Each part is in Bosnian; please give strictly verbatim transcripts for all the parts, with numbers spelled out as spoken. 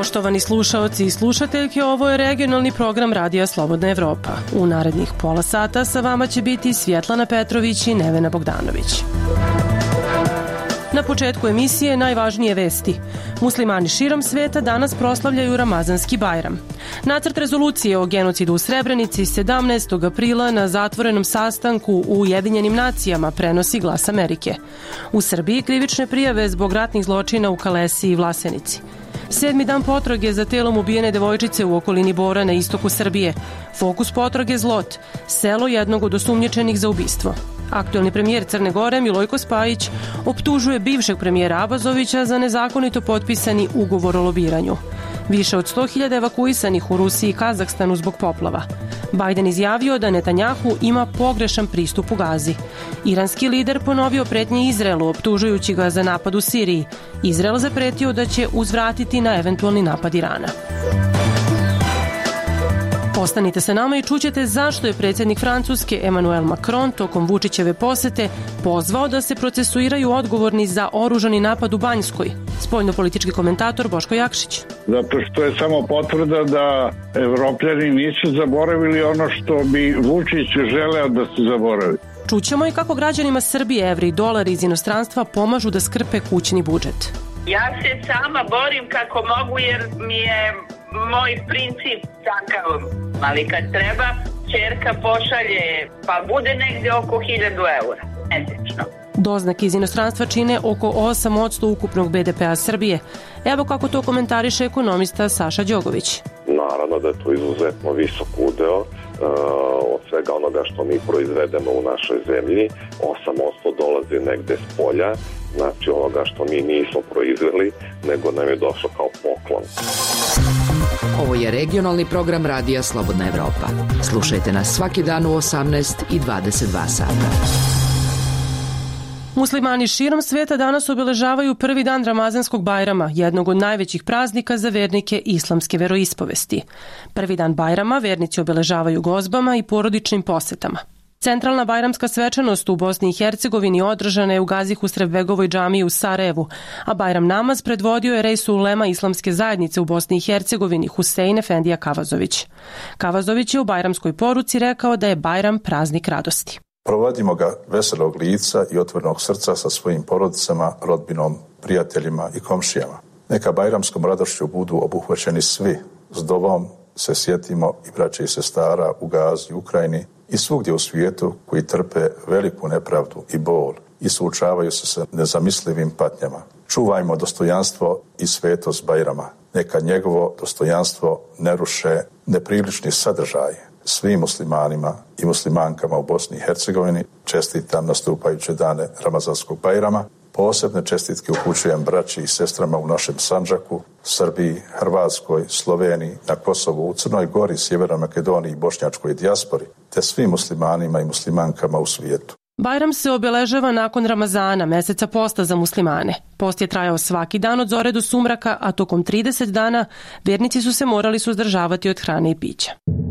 Poštovani slušaoci i slušateljke, ovo je regionalni program Radija Slobodna Evropa. U narednih pola sata sa vama će biti Svjetlana Petrović i Nevena Bogdanović. Na početku emisije najvažnije vesti. Muslimani širom sveta danas proslavljaju Ramazanski Bajram. Nacrt rezolucije o genocidu u Srebrenici sedamnaestog aprila na zatvorenom sastanku u Ujedinjenim nacijama prenosi Glas Amerike. U Srbiji krivične prijave zbog ratnih zločina u Kalesi i Vlasenici. Sedmi dan potrage za telom ubijene devojčice u okolini Bora na istoku Srbije. Fokus potrage Zlot, selo jednog od osumnjičenih za ubistvo. Aktuelni premijer Crne Gore Milojko Spajić optužuje bivšeg premijera Abazovića za nezakonito potpisani ugovor o lobiranju. Više od sto hiljada evakuisanih u Rusiji i Kazahstanu zbog poplava. Bajden izjavio da Netanjahu ima pogrešan pristup u Gazi. Iranski lider ponovio pretnje Izraelu, optužujući ga za napad u Siriji. Izrael zapretio da će uzvratiti na eventualni napad Irana. Ostanite sa nama i čućete zašto je predsjednik Francuske Emmanuel Macron tokom Vučićeve posete pozvao da se procesuiraju odgovorni za oružani napad u Banjskoj. Spoljnopolitički komentator Boško Jakšić. Zato što je samo potvrda da Evropljani nisu zaboravili ono što bi Vučić želeo da se zaboravi. Čućemo i kako građanima Srbije evri i dolari iz inostranstva pomažu da skrpe kućni budžet. Ja se sama borim kako mogu jer mi je moj princip takav, ali kad treba, ćerka pošalje, pa bude negdje oko hiljadu eura, mesečno. Doznake iz inostranstva čine oko osam posto ukupnog be de pea Srbije. Evo kako to komentariše ekonomista Saša Đogović. Naravno da je to izuzetno visok udeo uh, od svega onoga što mi proizvedemo u našoj zemlji. osam posto dolazi negde s polja, znači onoga što mi nismo proizveli, nego nam je došlo kao poklon. Ovo je regionalni program Radija Slobodna Evropa. Slušajte nas svaki dan u osamnaest i dvadeset dva sata. Muslimani širom sveta danas obeležavaju prvi dan Ramazanskog Bajrama, jednog od najvećih praznika za vernike islamske veroispovesti. Prvi dan Bajrama vernici obeležavaju gozbama i porodičnim posetama. Centralna bajramska svečanost u Bosni i Hercegovini održana je u Gazi Husrevbegovoj džamiji u Sarajevu, a Bajram namaz predvodio je Reisul Ulema islamske zajednice u Bosni i Hercegovini Husein Efendija Kavazović. Kavazović je u bajramskoj poruci rekao da je Bajram praznik radosti. Provodimo ga veselog lica i otvorenog srca sa svojim porodicama, rodbinom, prijateljima i komšijama. Neka bajramskom radošću budu obuhvaćeni svi. S dovom se sjetimo i braće i sestara u Gazi i Ukrajini i svugdje u svijetu koji trpe veliku nepravdu i bol i suočavaju se sa nezamislivim patnjama. Čuvajmo dostojanstvo i svetost Bajrama. Neka njegovo dostojanstvo ne ruše neprilični sadržaj. Svim muslimanima i muslimankama u Bosni i Hercegovini čestitam nastupajuće dane Ramazanskog Bajrama. Posebne čestitke upućujem braći i sestrama u našem Sandžaku, Srbiji, Hrvatskoj, Sloveniji, na Kosovu, u Crnoj Gori, Sjevernoj Makedoniji i bošnjačkoj dijaspori, te svim muslimanima i muslimankama u svijetu. Bajram se obeležava nakon Ramazana, meseca posta za muslimane. Post je trajao svaki dan od zore do sumraka, a tokom trideset dana vernici su se morali suzdržavati od hrane i pića.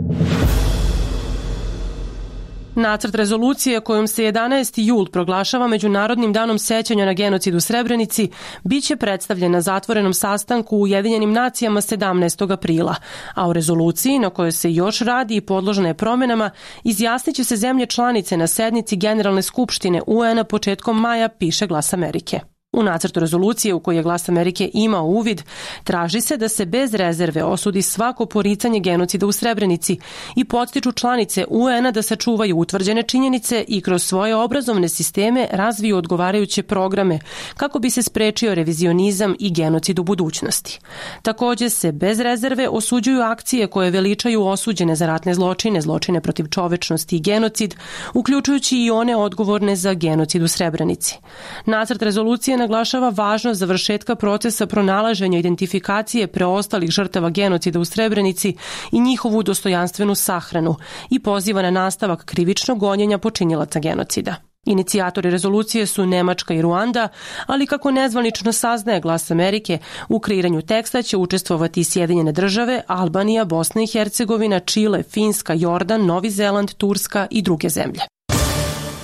Nacrt rezolucije kojom se jedanaesti jul proglašava Međunarodnim danom sećanja na genocid u Srebrenici biće predstavljen na zatvorenom sastanku u Ujedinjenim nacijama sedamnaestog aprila, a u rezoluciji na kojoj se još radi i podložena je promjenama izjasnit će se zemlje članice na sednici Generalne skupštine U En-a početkom maja, piše Glas Amerike. U nacrtu rezolucije u kojoj je Glas Amerike imao uvid, traži se da se bez rezerve osudi svako poricanje genocida u Srebrenici i podstiču članice U En-a da sačuvaju utvrđene činjenice i kroz svoje obrazovne sisteme razviju odgovarajuće programe kako bi se sprečio revizionizam i genocid u budućnosti. Također se bez rezerve osuđuju akcije koje veličaju osuđene za ratne zločine, zločine protiv čovečnosti i genocid, uključujući i one odgovorne za genocid u Srebrenici. Nacrt rezolucije naglašava važnost završetka procesa pronalaženja identifikacije preostalih žrtava genocida u Srebrenici i njihovu dostojanstvenu sahranu i poziva na nastavak krivičnog gonjenja počinjilaca genocida. Inicijatori rezolucije su Nemačka i Ruanda, ali kako nezvanično saznaje Glas Amerike, u kreiranju teksta će učestvovati i Sjedinjene države, Albanija, Bosna i Hercegovina, Čile, Finska, Jordan, Novi Zeland, Turska i druge zemlje.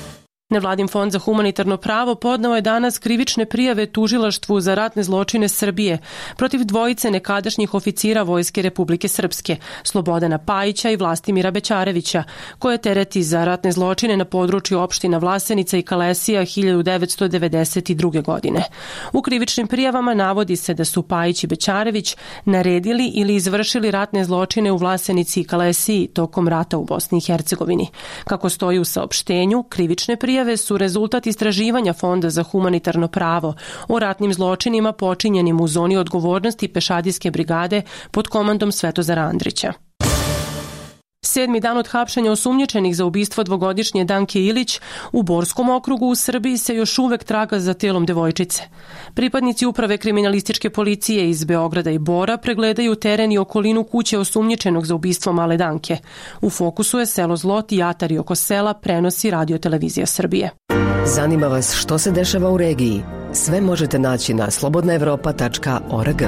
Nevladin fond za humanitarno pravo podneo je danas krivične prijave Tužilaštvu za ratne zločine Srbije protiv dvojice nekadašnjih oficira Vojske Republike Srpske, Slobodana Pajića i Vlastimira Bećarevića, koje tereti za ratne zločine na području opština Vlasenica i Kalesija hiljadu devetsto devedeset druge. godine. U krivičnim prijavama navodi se da su Pajić i Bećarević naredili ili izvršili ratne zločine u Vlasenici i Kalesiji tokom rata u Bosni i Hercegovini. Kako stoji u saopštenju, krivične prijave Prijave su rezultat istraživanja Fonda za humanitarno pravo o ratnim zločinima počinjenim u zoni odgovornosti Pešadijske brigade pod komandom Svetozara Andrića. Sedmi dan od hapšenja osumnjičenih za ubistvo dvogodišnje Danke Ilić u Borskom okrugu u Srbiji se još uvek traga za telom devojčice. Pripadnici uprave kriminalističke policije iz Beograda i Bora pregledaju teren i okolinu kuće osumnjičenog za ubistvo male Danke. U fokusu je selo Zlot i atari oko sela, prenosi Radio Televizija Srbije. Zanima vas što se dešava u regiji? Sve možete naći na slobodna evropa tačka org.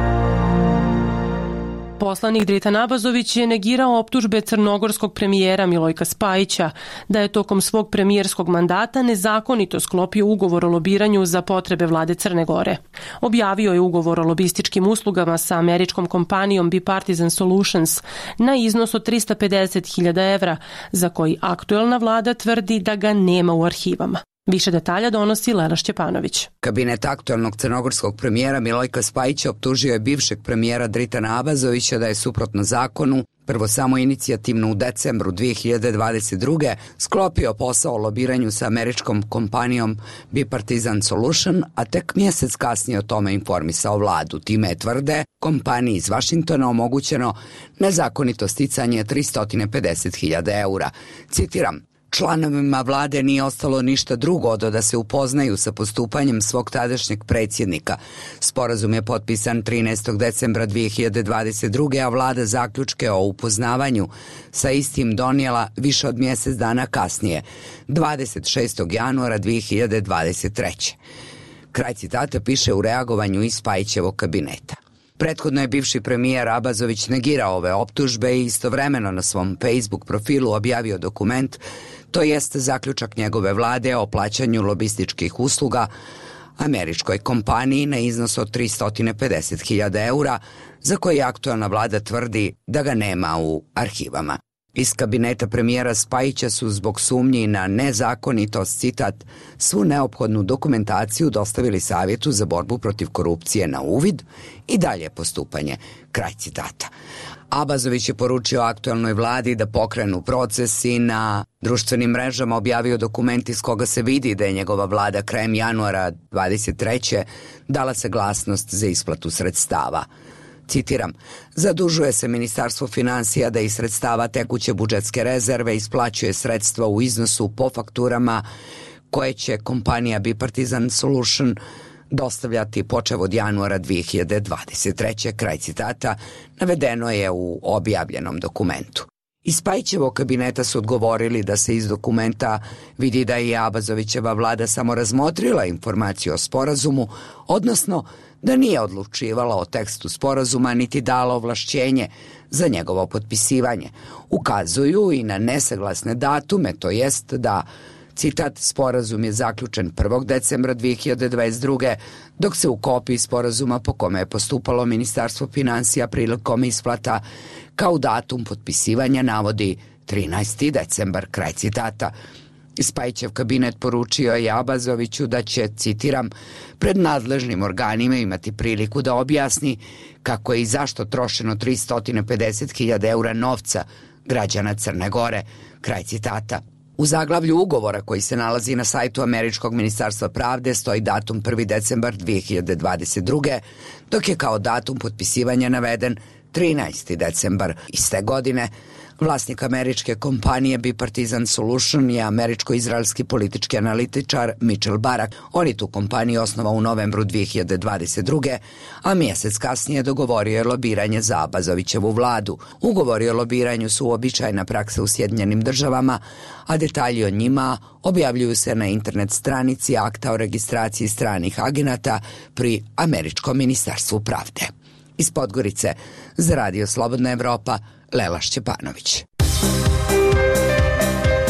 Poslanik Dritan Abazović je negirao optužbe crnogorskog premijera Milojka Spajića da je tokom svog premijerskog mandata nezakonito sklopio ugovor o lobiranju za potrebe vlade Crne Gore. Objavio je ugovor o lobističkim uslugama sa američkom kompanijom Bipartisan Solutions na iznos od trista pedeset hiljada evra, za koji aktuelna vlada tvrdi da ga nema u arhivama. Više detalja donosi Lela Šćepanović. Kabinet aktualnog crnogorskog premijera Milojka Spajića optužio je bivšeg premijera Dritana Abazovića da je suprotno zakonu prvo samo inicijativno u decembru dve hiljade dvadeset druge. sklopio posao o lobiranju sa američkom kompanijom Bipartisan Solution, a tek mjesec kasnije o tome informisao vladu. Time je, tvrde, kompaniji iz Vašingtona omogućeno nezakonito sticanje trista pedeset hiljada eura. Citiram: članovima vlade nije ostalo ništa drugo do da se upoznaju sa postupanjem svog tadašnjeg predsjednika. Sporazum je potpisan trinaestog decembra dve hiljade dvadeset druge. a vlada zaključke o upoznavanju sa istim donijela više od mjesec dana kasnije, dvadeset šestog januara dve hiljade dvadeset treće. Kraj citata piše u reagovanju iz Spajićevog kabineta. Prethodno je bivši premijer Abazović negirao ove optužbe i istovremeno na svom Facebook profilu objavio dokument, to jest zaključak njegove vlade o plaćanju lobističkih usluga američkoj kompaniji na iznos od trista pedeset hiljada eura, za koji aktualna vlada tvrdi da ga nema u arhivama. Iz kabineta premijera Spajića su zbog sumnji na nezakonitost, citat, svu neophodnu dokumentaciju dostavili Savjetu za borbu protiv korupcije na uvid i dalje postupanje, kraj citata. Abazović je poručio aktualnoj vladi da pokrenu proces i na društvenim mrežama objavio dokument iz koga se vidi da je njegova vlada krajem januara dvadeset treće dala saglasnost za isplatu sredstava. Citiram: zadužuje se Ministarstvo finansija da iz sredstava tekuće budžetske rezerve isplaćuje sredstva u iznosu po fakturama koje će kompanija Bipartisan Solution dostavljati počev od januara dve hiljade dvadeset treće. Kraj citata navedeno je u objavljenom dokumentu. Iz Spajićevog kabineta su odgovorili da se iz dokumenta vidi da je Abazovićeva vlada samo razmotrila informaciju o sporazumu, odnosno da nije odlučivala o tekstu sporazuma niti dala ovlašćenje za njegovo potpisivanje. Ukazuju i na nesaglasne datume, to jest da, citat, sporazum je zaključen prvog decembra dve hiljade dvadeset druge. dok se u kopiji sporazuma po kome je postupalo Ministarstvo finansija prilikom isplata kao datum potpisivanja navodi trinaesti decembar, kraj citata. Spajićev kabinet poručio je Abazoviću da će, citiram, pred nadležnim organima imati priliku da objasni kako je i zašto trošeno trista pedeset hiljada eura novca građana Crne Gore, kraj citata. U zaglavlju ugovora koji se nalazi na sajtu američkog ministarstva pravde stoji datum prvi decembar dve hiljade dvadeset druge. dok je kao datum potpisivanja naveden trinaesti decembar iste godine. Vlasnik američke kompanije Bipartisan Solution je američko-izraelski politički analitičar Mitchell Barak. On je tu kompaniju osnovao u novembru dve hiljade dvadeset druge. a mjesec kasnije dogovorio je lobiranje za Abazovićevu vladu. Ugovori o lobiranju su uobičajena praksa u Sjedinjenim državama, a detalji o njima objavljuju se na internet stranici akta o registraciji stranih agenata pri američkom ministarstvu pravde. Iz Podgorice za Radio Slobodna Evropa, Lela Šćepanović.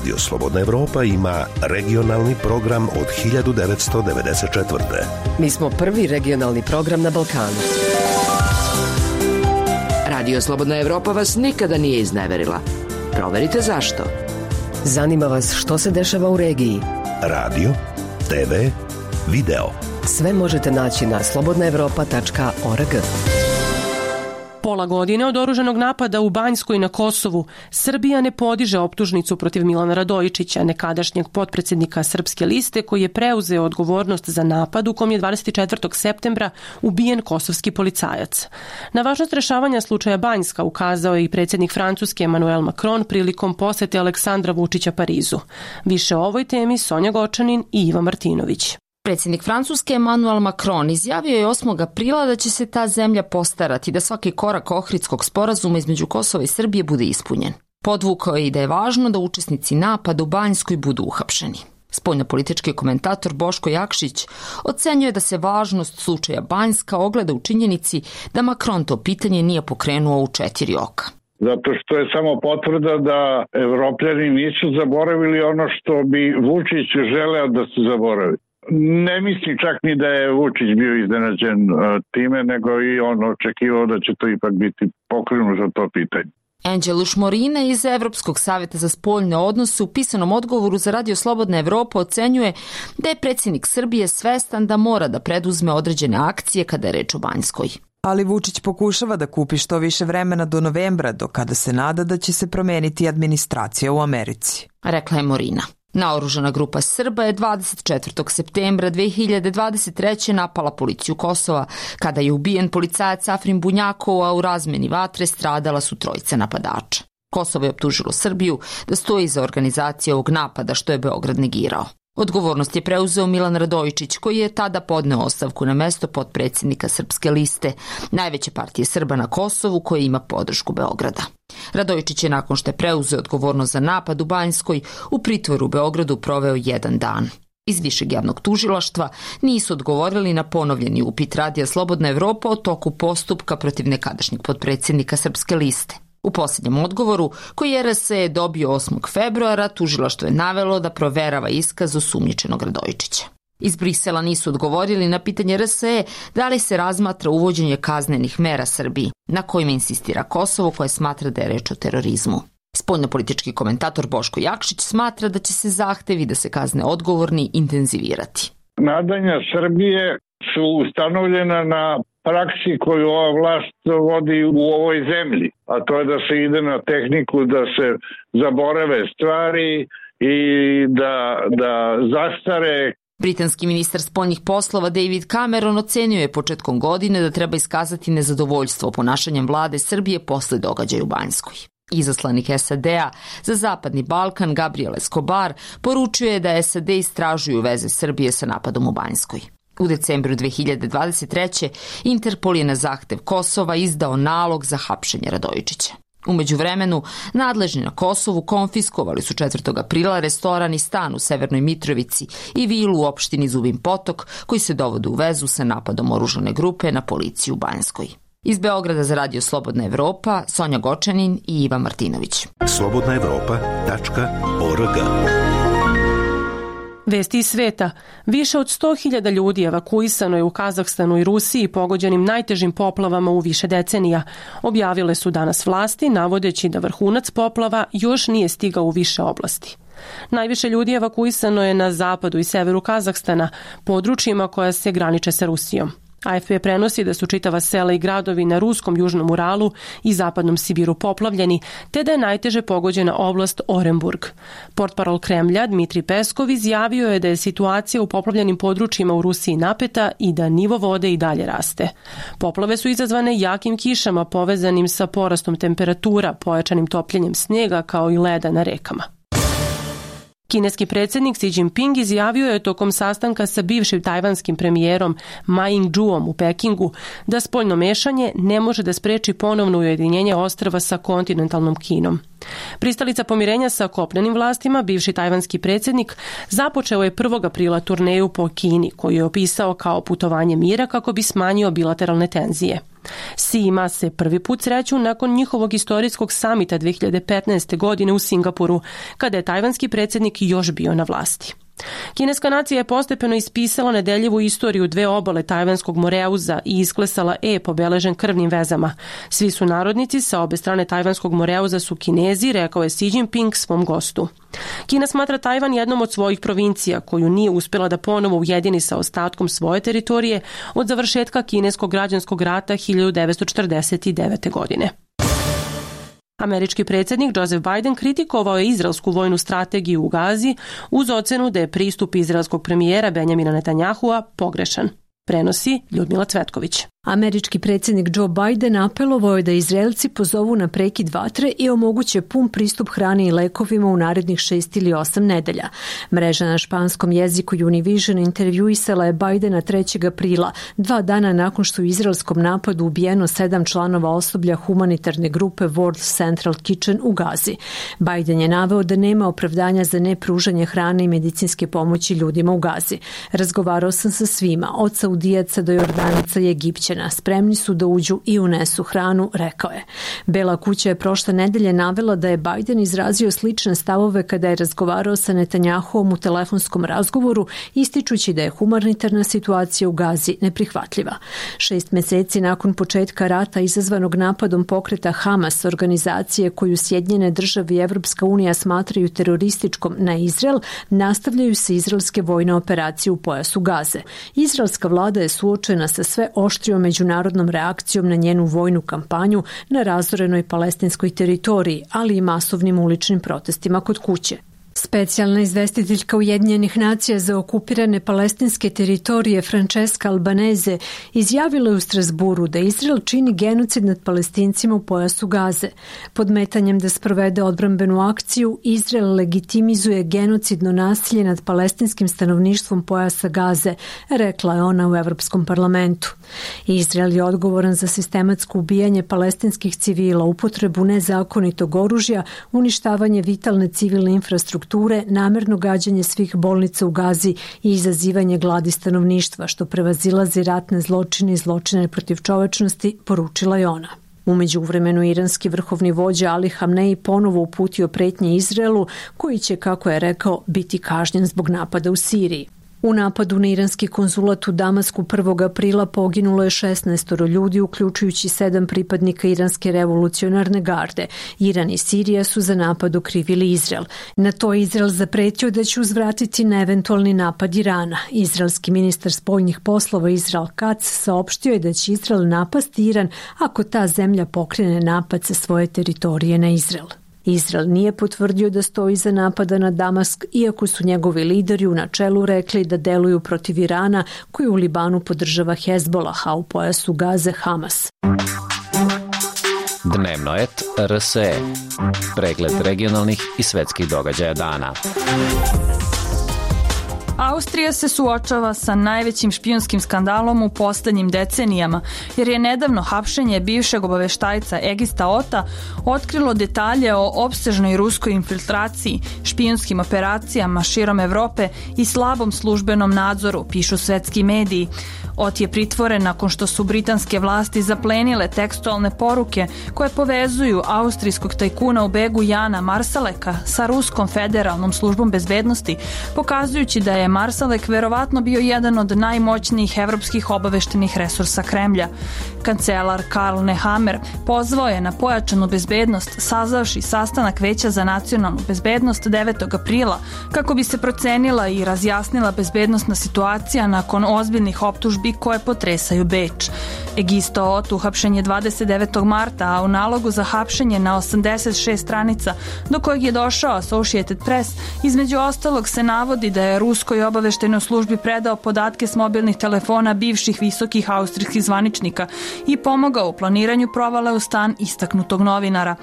Radio Slobodna Evropa ima regionalni program od hiljadu devetsto devedeset četvrte. Mi smo prvi regionalni program na Balkanu. Radio Slobodna Evropa vas nikada nije izneverila. Proverite zašto. Zanima vas što se dešava u regiji. Radio, te ve, video. Sve možete naći na slobodna evropa tačka org. Pola godine od oružanog napada u Banjskoj na Kosovu, Srbija ne podiže optužnicu protiv Milana Radojičića, nekadašnjeg potpredsjednika Srpske liste, koji je preuzeo odgovornost za napad u kom je dvadeset četvrtog septembra ubijen kosovski policajac. Na važnost rešavanja slučaja Banjska ukazao je i predsjednik Francuske Emmanuel Macron prilikom posete Aleksandra Vučića Parizu. Više o ovoj temi Sonja Gočanin i Iva Martinović. Predsjednik Francuske Emmanuel Macron izjavio je osmog aprila da će se ta zemlja postarati da svaki korak Ohridskog sporazuma između Kosova i Srbije bude ispunjen. Podvukao je i da je važno da učesnici napada u Banjskoj budu uhapšeni. Spoljnopolitički komentator Boško Jakšić ocenjuje da se važnost slučaja Banjska ogleda u činjenici da Macron to pitanje nije pokrenuo u četiri oka. Zato što je samo potvrda da Evropljani nisu zaboravili ono što bi Vučić želeo da se zaboravi. Ne mislim čak ni da je Vučić bio iznenađen time, nego i on očekivao da će to ipak biti pokrenuto to pitanje. Anđelo Šmorine iz Evropskog savjeta za spoljne odnose u pisanom odgovoru za Radio Slobodna Evropa ocenjuje da je predsjednik Srbije svestan da mora da preduzme određene akcije kada je reč o Banjskoj. Ali Vučić pokušava da kupi što više vremena do novembra, do kada se nada da će se promeniti administracija u Americi, rekla je Morina. Naoružana grupa Srba je dvadeset četvrtog septembra dve hiljade dvadeset treće napala policiju Kosova, kada je ubijen policajac Afrin Bunjakov, a u razmeni vatre stradala su trojica napadača. Kosovo je optužilo Srbiju da stoji iza organizacije ovog napada, što je Beograd negirao. Odgovornost je preuzeo Milan Radojičić, koji je tada podneo ostavku na mesto potpredsjednika Srpske liste, najveće partije Srba na Kosovu, koje ima podršku Beograda. Radojičić je nakon što je preuzeo odgovornost za napad u Banjskoj u pritvoru u Beogradu proveo jedan dan. Iz Višeg javnog tužilaštva nisu odgovorili na ponovljeni upit Radija Slobodna Evropa o toku postupka protiv nekadašnjeg potpredsjednika Srpske liste. U posljednjem odgovoru, koji je er es e dobio osmog februara, tužilaštvo je navelo da proverava iskaz osumnjičenog Radojičića. Iz Brisela nisu odgovorili na pitanje er es e da li se razmatra uvođenje kaznenih mera Srbiji, na kojima insistira Kosovo, koje smatra da je reč o terorizmu. Spoljnopolitički komentator Boško Jakšić smatra da će se zahtevi da se kazne odgovorni intenzivirati. Nadanja Srbije su ustanovljena na praksi koju ova vlast vodi u ovoj zemlji, a to je da se ide na tehniku da se zaborave stvari i da, da zastare. Britanski ministar spoljnih poslova David Cameron ocenio je početkom godine da treba iskazati nezadovoljstvo ponašanjem vlade Srbije posle događaja u Banjskoj. Izaslanik es a de-a za Zapadni Balkan Gabriel Escobar poručio je da es a de istražuju veze Srbije sa napadom u Banjskoj. U decembru dve hiljade dvadeset treće Interpol je na zahtev Kosova izdao nalog za hapšenje Radojičića. U međuvremenu, nadležni na Kosovu konfiskovali su četvrtog aprila restoran i stan u Severnoj Mitrovici i vilu u opštini Zubin Potok, koji se dovode u vezu sa napadom oružane grupe na policiju u Banjskoj. Iz Beograda za Radio Slobodna Evropa, Sonja Gočanin i Iva Martinović. slobodna evropa tačka org. Vesti iz sveta. Više od sto hiljada ljudi evakuisano je u Kazahstanu i Rusiji pogođenim najtežim poplavama u više decenija. Objavile su danas vlasti, navodeći da vrhunac poplava još nije stigao u više oblasti. Najviše ljudi evakuisano je na zapadu i severu Kazahstana, područjima koja se graniče sa Rusijom. a ef pe prenosi da su čitava sela i gradovi na ruskom južnom Uralu i zapadnom Sibiru poplavljeni, te da je najteže pogođena oblast Orenburg. Portparol Kremlja Dmitri Peskov izjavio je da je situacija u poplavljenim područjima u Rusiji napeta i da nivo vode i dalje raste. Poplave su izazvane jakim kišama povezanim sa porastom temperatura, pojačanim topljenjem snijega kao i leda na rekama. Kineski predsjednik Xi Jinping izjavio je tokom sastanka sa bivšim tajvanskim premijerom Ma Ying-jeom u Pekingu da spoljno mešanje ne može da spreči ponovno ujedinjenje ostrva sa kontinentalnom Kinom. Pristalica pomirenja sa kopnenim vlastima, bivši tajvanski predsjednik, započeo je prvog aprila turneju po Kini, koju je opisao kao putovanje mira kako bi smanjio bilateralne tenzije. Si ima se prvi put sreću nakon njihovog istorijskog samita dve hiljade petnaeste. godine u Singapuru, kada je tajvanski predsjednik još bio na vlasti. Kineska nacija je postepeno ispisala nedeljivu istoriju dve obale tajvanskog moreauza i isklesala ep obeležen krvnim vezama. Svi su narodnici sa obe strane tajvanskog moreauza su Kinezi, rekao je Xi Jinping svom gostu. Kina smatra Tajvan jednom od svojih provincija koju nije uspjela da ponovo ujedini sa ostatkom svoje teritorije od završetka kineskog građanskog rata hiljadu devetsto četrdeset devete. godine. Američki predsjednik Joseph Biden kritikovao je izraelsku vojnu strategiju u Gazi uz ocenu da je pristup izraelskog premijera Benjamina Netanyahua pogrešan. Prenosi Ljudmila Cvetković. Američki predsjednik Joe Biden apelovao je da Izraelci pozovu na prekid vatre i omoguće pun pristup hrani i lekovima u narednih šest ili osam nedelja. Mreža na španskom jeziku Univision intervjuisala je Bidena trećeg aprila, dva dana nakon što u izraelskom napadu ubijeno sedam članova osoblja humanitarne grupe World Central Kitchen u Gazi. Biden je naveo da nema opravdanja za nepružanje hrane i medicinske pomoći ljudima u Gazi. Razgovarao sam sa svima, od Saudijaca do Jordanaca i Egipćana. Spremni su da uđu i unesu hranu, rekao je. Bela kuća je prošle nedelje navela da je Biden izrazio slične stavove kada je razgovarao sa Netanjahuom u telefonskom razgovoru, ističući da je humanitarna situacija u Gazi neprihvatljiva. Šest meseci nakon početka rata izazvanog napadom pokreta Hamas, organizacije koju Sjedinjene države i Evropska unija smatraju terorističkom na Izrael, nastavljaju se izraelske vojne operacije u pojasu Gaze. Izraelska vlada je suočena sa sve oštrijom međunarodnom reakcijom na njenu vojnu kampanju na razorenoj palestinskoj teritoriji, ali i masovnim uličnim protestima kod kuće. Specijalna izvestiteljka Ujedinjenih nacija za okupirane palestinske teritorije Francesca Albanese izjavila je u Strasburu da Izrael čini genocid nad Palestincima u pojasu Gaze. Podmetanjem da sprovede odbrambenu akciju, Izrael legitimizuje genocidno nasilje nad palestinskim stanovništvom pojasa Gaze, rekla je ona u Evropskom parlamentu. Izrael je odgovoran za sistematsko ubijanje palestinskih civila, upotrebu nezakonitog oružja, uništavanje vitalne civilne infrastrukture, namerno gađanje svih bolnica u Gazi i izazivanje gladi stanovništva, što prevazilazi ratne zločine i zločine protiv čovečnosti, poručila je ona. U međuvremenu iranski vrhovni vođa Ali Hamnei ponovo uputio pretnje Izraelu, koji će, kako je rekao, biti kažnjen zbog napada u Siriji. U napadu na iranski konzulat u Damasku prvog aprila poginulo je šesnaest ljudi, uključujući sedam pripadnika iranske revolucionarne garde. Iran i Sirija su za napad okrivili Izrael. Na to je Izrael zapretio da će uzvratiti na eventualni napad Irana. Izraelski ministar spoljnih poslova Israel Katz saopštio je da će Izrael napasti Iran ako ta zemlja pokrene napad sa svoje teritorije na Izrael. Izrael nije potvrdio da stoji iza napada na Damask, iako su njegovi lideri u načelu rekli da deluju protiv Irana, koji u Libanu podržava Hezbollah, a u pojasu Gaze Hamas. Dnevnoet R S E. Pregled regionalnih i svetskih događaja dana. Austrija se suočava sa najvećim špijunskim skandalom u poslednjim decenijama, jer je nedavno hapšenje bivšeg obaveštajca Egista Ota otkrilo detalje o opsežnoj ruskoj infiltraciji, špijunskim operacijama širom Evrope i slabom službenom nadzoru, pišu svetski mediji. Ot je pritvoren nakon što su britanske vlasti zaplenile tekstualne poruke koje povezuju austrijskog tajkuna u begu Jana Marsaleka sa Ruskom federalnom službom bezbednosti, pokazujući da je Marsalek verovatno bio jedan od najmoćnijih evropskih obaveštenih resursa Kremlja. Kancelar Karl Nehammer pozvao je na pojačanu bezbednost, sazvavši sastanak Veća za nacionalnu bezbednost devetog aprila kako bi se procenila i razjasnila bezbednosna situacija nakon ozbiljnih optužbi koje potresaju Beč. Egisto Ot uhapšen je dvadeset devetog marta, a u nalogu za hapšenje na osamdeset šest stranica do kojeg je došao Associated Press, između ostalog se navodi da je ruskoj obaveštajnoj službi predao podatke s mobilnih telefona bivših visokih austrijskih zvaničnika i pomogao u planiranju provale u stan istaknutog novinara.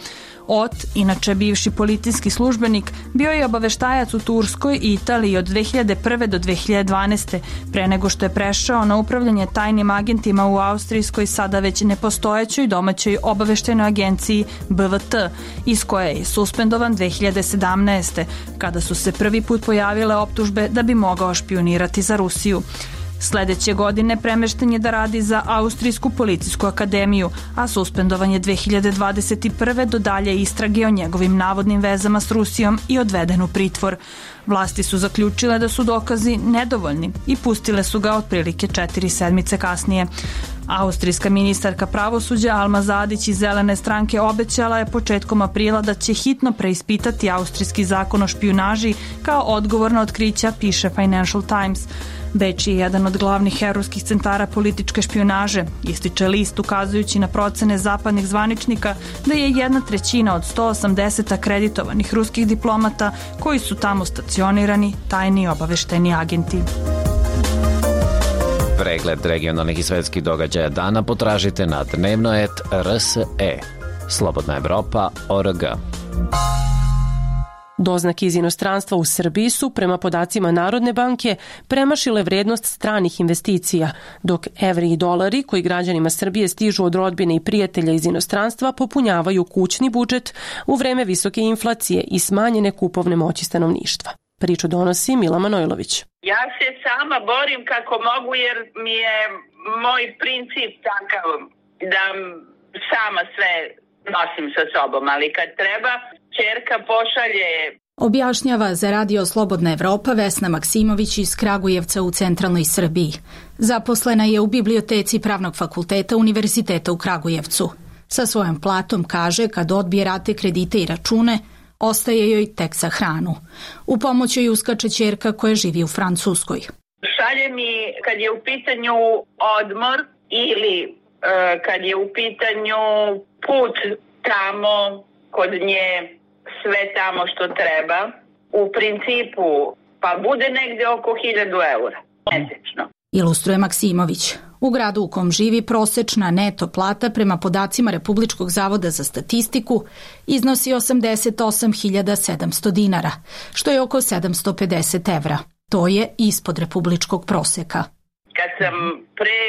Ot, inače bivši policijski službenik, bio je obaveštajac u Turskoj i Italiji od dve hiljade prve do dve hiljade dvanaeste. pre nego što je prešao na upravljanje tajnim agentima u austrijskoj, sada već nepostojećoj domaćoj obaveštajnoj agenciji B V T, iz koje je suspendovan dve hiljade sedamnaeste. kada su se prvi put pojavile optužbe da bi mogao špionirati za Rusiju. Sledeće godine premešten je da radi za Austrijsku policijsku akademiju, a suspendovan je dve hiljade dvadeset prve do dalje istrage o njegovim navodnim vezama s Rusijom i odveden u pritvor. Vlasti su zaključile da su dokazi nedovoljni i pustile su ga otprilike četiri sedmice kasnije. Austrijska ministarka pravosuđa Alma Zadić iz Zelene stranke obećala je početkom aprila da će hitno preispitati austrijski zakon o špijunaži kao odgovor na otkrića, piše Financial Times. Beč je jedan od glavnih evropskih centara političke špijunaže, ističe list ukazujući na procene zapadnih zvaničnika da je jedna trećina od sto osamdeset akreditovanih ruskih diplomata koji su tamo stacionirani tajni obaveštajni agenti. Pregled regionalnih i svetskih događaja dana potražite na dnevno et r s e. Slobodna Evropa точка o r g. Doznake iz inostranstva u Srbiji su, prema podacima Narodne banke, premašile vrednost stranih investicija, dok evri i dolari, koji građanima Srbije stižu od rodbine i prijatelja iz inostranstva, popunjavaju kućni budžet u vreme visoke inflacije i smanjene kupovne moći stanovništva. Priču donosi Mila Manojlović. Ja se sama borim kako mogu jer mi je moj princip takav da sama sve nosim sa sobom, ali kad treba, ćerka pošalje. Objašnjava za Radio Slobodna Evropa Vesna Maksimović iz Kragujevca u centralnoj Srbiji. Zaposlena je u biblioteci Pravnog fakulteta Univerziteta u Kragujevcu. Sa svojom platom, kaže, kad odbije rate kredite i račune, ostaje joj tek za hranu. U pomoć joj uskače ćerka koja živi u Francuskoj. Šalje mi kad je u pitanju odmor ili e, kad je u pitanju put tamo kod nje, sve tamo što treba. U principu pa bude negde oko hiljadu eura mesečno. Ilustruje Maksimović. U gradu u kom živi prosečna neto plata prema podacima Republičkog zavoda za statistiku iznosi osamdeset osam hiljada sedamsto dinara, što je oko sedamsto pedeset evra. To je ispod republičkog proseka. Kad sam pre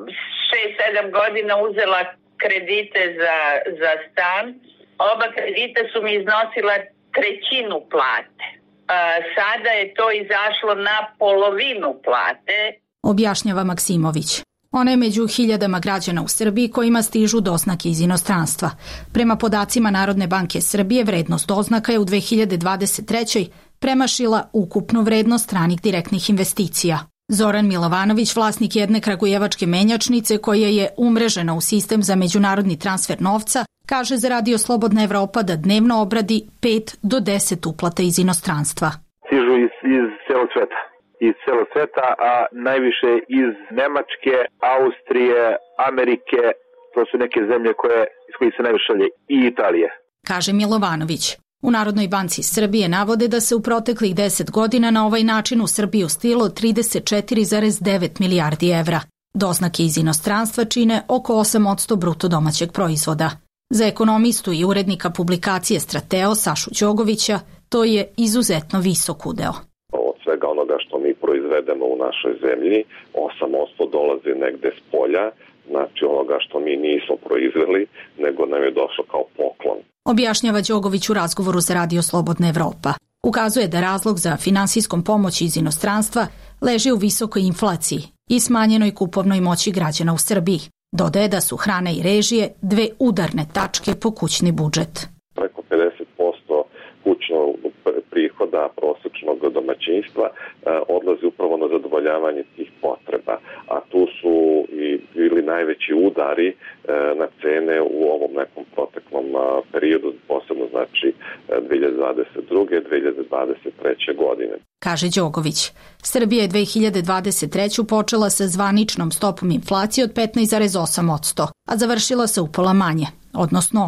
šest sedam godina uzela kredite za, za stan, oba kredita su mi iznosila trećinu plate. A, sada je to izašlo na polovinu plate. Objašnjava Maksimović. Ona je među hiljadama građana u Srbiji kojima stižu doznake iz inostranstva. Prema podacima Narodne banke Srbije, vrednost doznaka je u dve hiljade dvadeset trećoj premašila ukupnu vrednost stranih direktnih investicija. Zoran Milovanović, vlasnik jedne kragujevačke menjačnice koja je umrežena u sistem za međunarodni transfer novca, kaže za Radio Slobodna Evropa da dnevno obradi pet do deset uplata iz inostranstva. Stižu iz, iz celog sveta. iz celog sveta, a najviše iz Nemačke, Austrije, Amerike, to su neke zemlje koje, iz kojih se najviše šalje, i Italije. Kaže Milovanović. U Narodnoj banci Srbije navode da se u proteklih deset godina na ovaj način u Srbiju stilo trideset četiri zarez devet milijardi evra. Doznake iz inostranstva čine oko osam posto bruto domaćeg proizvoda. Za ekonomistu i urednika publikacije Strateo Sašu Đogovića to je izuzetno visok udeo. Od svega onoga što mi proizvedemo u našoj zemlji, osam posto dolazi negde s polja, znači onoga što mi nismo proizveli, nego nam je došlo kao poklon. Objašnjava Đogović u razgovoru za Radio Slobodna Evropa. Ukazuje da razlog za finansijskom pomoći iz inostranstva leži u visokoj inflaciji i smanjenoj kupovnoj moći građana u Srbiji. Dodaje da su hrana i režije dve udarne tačke po kućni budžet. Preko pedeset posto kućnog prihoda prosečnog domaćinstva odlazi upravo na zadovoljavanje tih potreba, a tu su i bili najveći udari na cene u ovom nekom proteklom periodu, posebno znači dve hiljade dvadeset druge do dve hiljade dvadeset treće godine. Kaže Đogović, Srbija je dve hiljade dvadeset treću počela sa zvaničnom stopom inflacije od petnaest zarez osam posto, a završila sa upola manje, odnosno osam.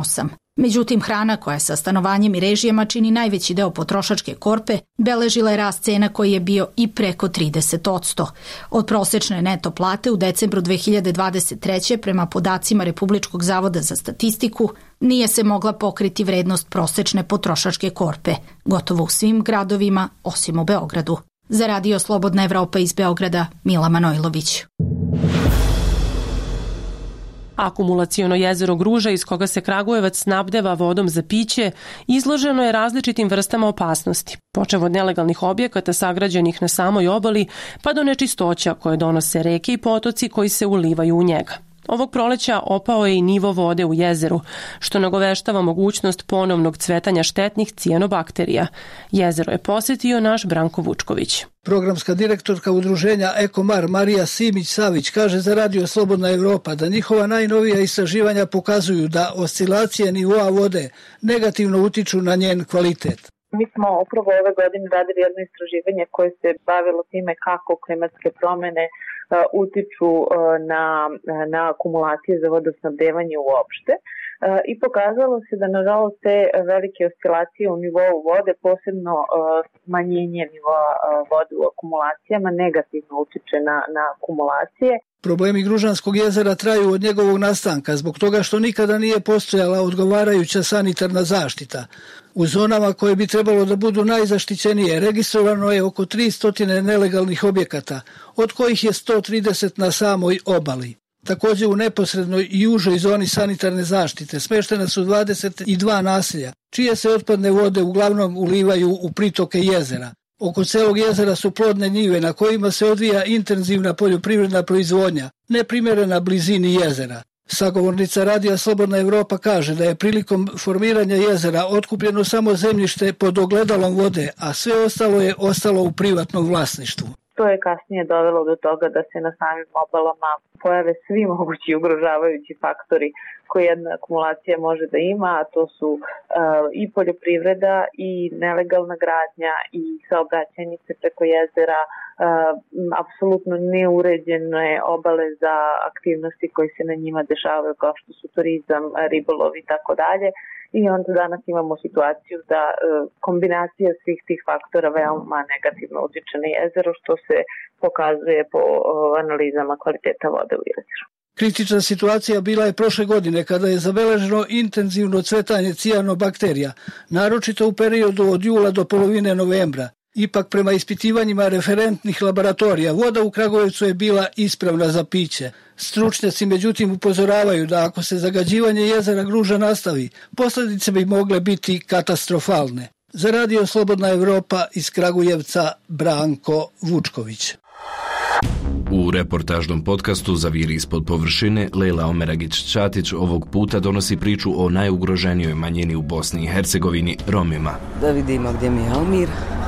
Međutim, hrana koja sa stanovanjem i režijama čini najveći deo potrošačke korpe, beležila je rast cena koji je bio i preko trideset posto. Od prosečne neto plate u decembru dve hiljade dvadeset treće prema podacima Republičkog zavoda za statistiku nije se mogla pokriti vrednost prosečne potrošačke korpe, gotovo u svim gradovima osim u Beogradu. Za Radio Slobodna Evropa iz Beograda, Mila Manojlović. Akumulaciono jezero Gruža iz koga se Kragujevac snabdeva vodom za piće izloženo je različitim vrstama opasnosti, počev od nelegalnih objekata sagrađenih na samoj obali pa do nečistoća koje donose reke i potoci koji se ulivaju u njega. Ovog proleća opao je i nivo vode u jezeru, što nagoveštava mogućnost ponovnog cvetanja štetnih cijanobakterija. Jezero je posetio naš Branko Vučković. Programska direktorka udruženja Ekomar Marija Simić-Savić kaže za Radio Slobodna Evropa da njihova najnovija istraživanja pokazuju da oscilacije nivoa vode negativno utiču na njen kvalitet. Mi smo upravo ove godine radili jedno istraživanje koje se bavilo time kako klimatske promene utiču na, na akumulacije za vodosnabdevanje uopšte i pokazalo se da nažalost te velike oscilacije u nivou vode, posebno smanjenje nivoa vode u akumulacijama, negativno utiče na, na akumulacije. Problemi Gružanskog jezera traju od njegovog nastanka zbog toga što nikada nije postojala odgovarajuća sanitarna zaštita. U zonama koje bi trebalo da budu najzaštićenije registrovano je oko tristo nelegalnih objekata, od kojih je sto trideset na samoj obali. Također u neposrednoj i užoj zoni sanitarne zaštite smeštena su dvadeset dva naselja, čije se otpadne vode uglavnom ulivaju u pritoke jezera. Oko celog jezera su plodne njive na kojima se odvija intenzivna poljoprivredna proizvodnja, neprimjerena blizini jezera. Sagovornica Radija Slobodna Evropa kaže da je prilikom formiranja jezera otkupljeno samo zemljište pod ogledalom vode, a sve ostalo je ostalo u privatnom vlasništvu. To je kasnije dovelo do toga da se na samim obalama pojave svi mogući ugrožavajući faktori koje jedna akumulacija može da ima, a to su uh, i poljoprivreda i nelegalna gradnja i saobraćajnice preko jezera, uh, apsolutno neuređene obale za aktivnosti koje se na njima dešavaju kao što su turizam, ribolov i tako dalje. I onda danas imamo situaciju da uh, kombinacija svih tih faktora veoma negativno utiče na jezero, što se pokazuje po uh, analizama kvaliteta vode u jezeru. Kritična situacija bila je prošle godine kada je zabeleženo intenzivno cvetanje cijanobakterija, naročito u periodu od jula do polovine novembra. Ipak prema ispitivanjima referentnih laboratorija, voda u Kragujevcu je bila ispravna za piće. Stručnjaci međutim upozoravaju da ako se zagađivanje jezera Gruža nastavi, posljedice bi mogle biti katastrofalne. Za Radio Slobodna Evropa iz Kragujevca, Branko Vučković. U reportažnom podcastu Zaviri ispod površine, Lejla Omeragić-Čatić ovog puta donosi priču o najugroženijoj manjini u Bosni i Hercegovini, Romima. Da vidimo gdje mi je Almir.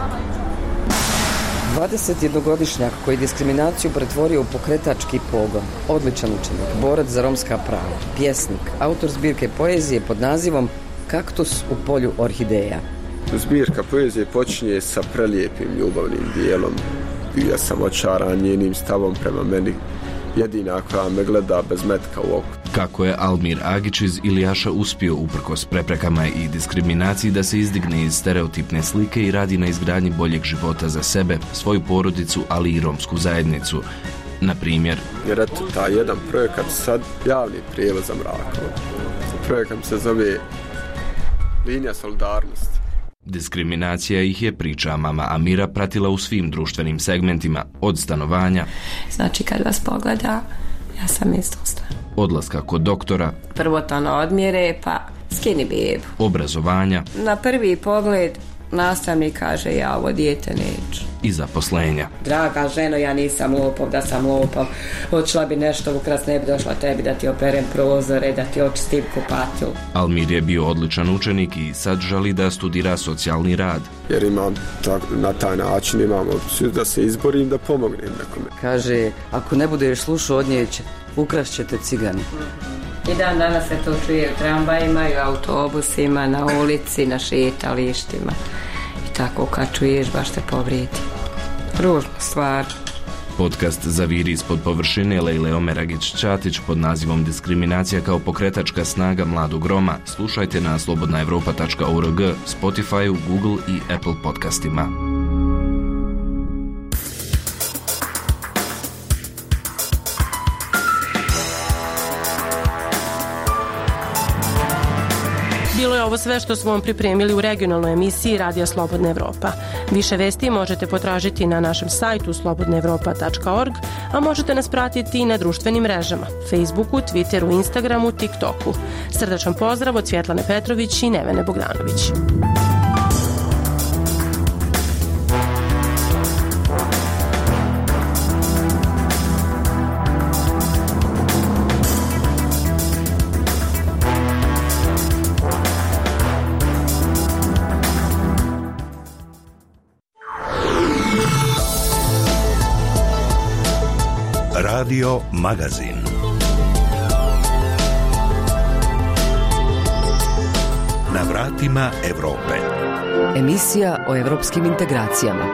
dvadesetjednogodišnjak koji diskriminaciju pretvorio u pokretački pogon, odličan učenik, borac za romska prava, pjesnik, autor zbirke poezije pod nazivom Kaktus u polju orhideja. Zbirka poezije počinje sa prelijepim ljubavnim dijelom. Ja sam očaran njenim stavom prema meni, jedina koja me gleda bez metka u oku. Kako je Almir Agić iz Ilijaša uspio uprkos preprekama i diskriminaciji da se izdigne iz stereotipne slike i radi na izgradnji boljeg života za sebe, svoju porodicu, ali i romsku zajednicu. Na primjer, jer eto, taj jedan projekat sad javni prijevoz za Mrakovo. Projekat se zove Linija solidarnosti. Diskriminacija ih je, priča mama Amira, pratila u svim društvenim segmentima, od stanovanja. Znači kad vas pogleda, ja sam istostva. Odlaska kod doktora. Prvo to na odmjere, pa skini bebu. Obrazovanja. Na prvi pogled nastavnik kaže ja ovo dijete neću. I zaposlenja. Draga ženo, ja nisam lopov, da sam lopov. Hoćela bi nešto ukras, ne bi došla tebi da ti operem prozore, da ti očistim kupatilu. Almir je bio odličan učenik i sad želi da studira socijalni rad. Jer imam tak, na taj način imam opciju da se izborim, da pomognem nekome. Kaže, ako ne budeš slušao od nje, ukrast ćete cigani. I dan danas se to čuje u tramvajima i u autobusima, na ulici, na šetalištima. I tako kad čuješ, baš te povrijedi. Ružna stvar. Podcast Zaviri ispod površine Lejle Omeragić-Ćatić pod nazivom Diskriminacija kao pokretačka snaga mladog Roma slušajte na slobodna evropa tačka org, Spotify, Google i Apple podcastima. Bilo je ovo sve što smo vam pripremili u regionalnoj emisiji Radija Slobodna Evropa. Više vesti možete potražiti na našem sajtu slobodna evropa tačka org, a možete nas pratiti i na društvenim mrežama, Facebooku, Twitteru, Instagramu, TikToku. Srdačan pozdrav od Svjetlane Petrović i Nevene Bogdanović. Radio Magazin. Na vratima Evrope. Emisija o evropskim integracijama.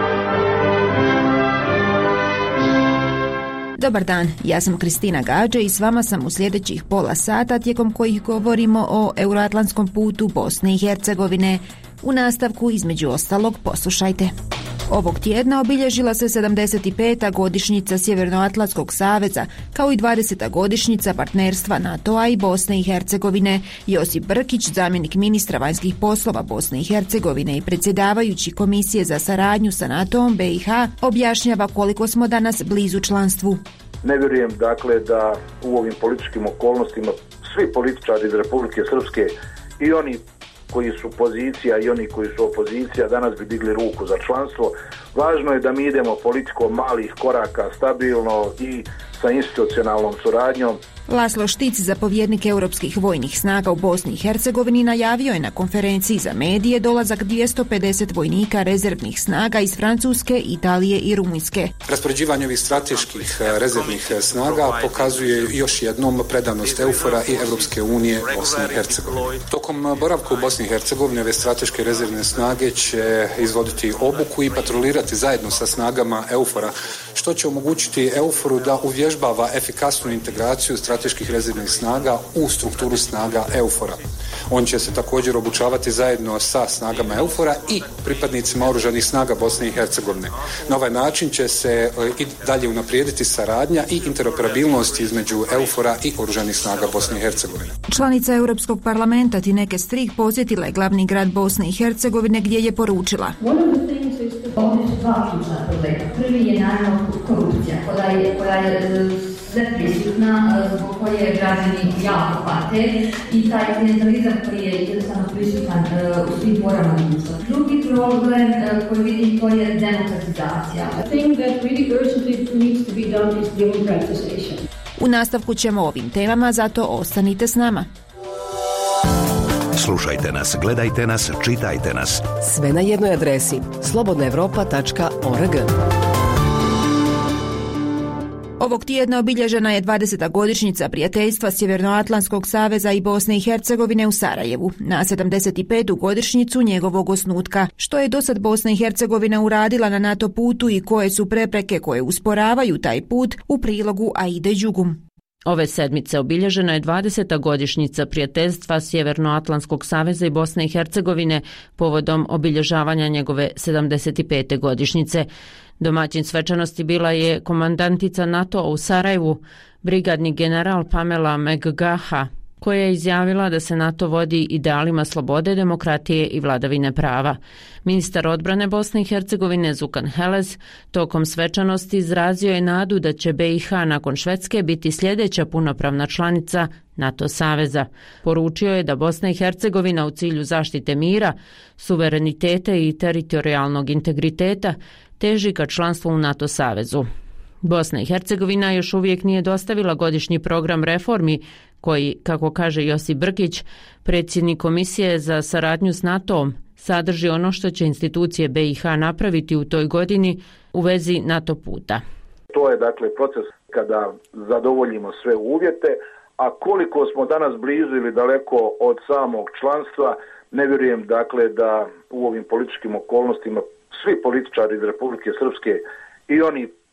Dobar dan, ja sam Kristina Gađe i s vama sam u sljedećih pola sata tijekom kojih govorimo o euroatlantskom putu Bosne i Hercegovine. U nastavku, između ostalog, poslušajte. Ovog tjedna obilježila se sedamdeset peta godišnjica Sjevernoatlantskog saveza, kao i dvadeseta godišnjica partnerstva NATO-a i Bosne i Hercegovine. Josip Brkić, zamjenik ministra vanjskih poslova Bosne i Hercegovine i predsjedavajući Komisije za saradnju sa NATO-om B i H, objašnjava koliko smo danas blizu članstvu. Ne vjerujem dakle da u ovim političkim okolnostima svi političari iz Republike Srpske i oni koji su pozicija i oni koji su opozicija danas bi digli ruku za članstvo. Važno je da mi idemo politikom malih koraka, stabilno i sa institucionalnom suradnjom. Laslo Štic, zapovjednik europskih vojnih snaga u Bosni i Hercegovini, najavio je na konferenciji za medije dolazak dvjesto pedeset vojnika rezervnih snaga iz Francuske, Italije i Rumunjske. Raspoređivanje ovih strateških rezervnih snaga pokazuje još jednom predanost EUFOR-a i Europske unije Bosni i Hercegovine. Tokom boravka u Bosni i Hercegovini ove strateške rezervne snage će izvoditi obuku i patrolirati zajedno sa snagama EUFOR-a, što će omogućiti EUFOR-u da uvježbava efikasnu integraciju strateških rezervnih snaga u strukturu snaga EUFOR-a. On će se također obučavati zajedno sa snagama EUFOR-a i pripadnicima oružanih snaga Bosne i Hercegovine. Na ovaj način će se i dalje unaprijediti saradnja i interoperabilnost između EUFOR-a i oružanih snaga Bosne i Hercegovine. Članica Europskog parlamenta Tineke Strik posjetila je glavni grad Bosne i Hercegovine gdje je poručila: Ovdje su dva ključna problema. Prvi je naravno korupcija, koja je, koja je sve prisutna, zbog koje građani jako pate i taj klientalizam koji je jednostavno prisutan u svim porama društva. Drugi problem koji vidim to je demokratizacija. I think that really urgently needs to be done is democratization. U nastavku ćemo o ovim temama, zato ostanite s nama. Slušajte nas, gledajte nas, čitajte nas. Sve na jednoj adresi slobodna evropa tačka org. Ovog tjedna obilježena je dvadeseta godišnjica prijateljstva Sjevernoatlantskog saveza i Bosne i Hercegovine u Sarajevu, na sedamdeset petu godišnjicu njegovog osnutka. Što je dosad Bosna i Hercegovina uradila na NATO putu i koje su prepreke koje usporavaju taj put, u prilogu Aide Đugum. Ove sedmice obilježena je dvadeseta godišnjica prijateljstva Sjevernoatlantskog saveza i Bosne i Hercegovine povodom obilježavanja njegove sedamdeset pete godišnjice. Domaćin svečanosti bila je komandantica NATO u Sarajevu, brigadni general Pamela McGaha, koja je izjavila da se NATO vodi idealima slobode, demokratije i vladavine prava. Ministar odbrane Bosne i Hercegovine Zukan Helez tokom svečanosti izrazio je nadu da će B i H nakon Švedske biti sljedeća punopravna članica NATO saveza. Poručio je da Bosna i Hercegovina u cilju zaštite mira, suvereniteta i teritorijalnog integriteta teži ka članstvu u NATO savezu. Bosna i Hercegovina još uvijek nije dostavila godišnji program reformi koji, kako kaže Josip Brkić, predsjednik Komisije za saradnju s NATO-om, sadrži ono što će institucije B i H napraviti u toj godini u vezi NATO puta. To je dakle proces kada zadovoljimo sve uvjete, a koliko smo danas blizu ili daleko od samog članstva, ne vjerujem dakle da u ovim političkim okolnostima svi političari iz Republike Srpske i oni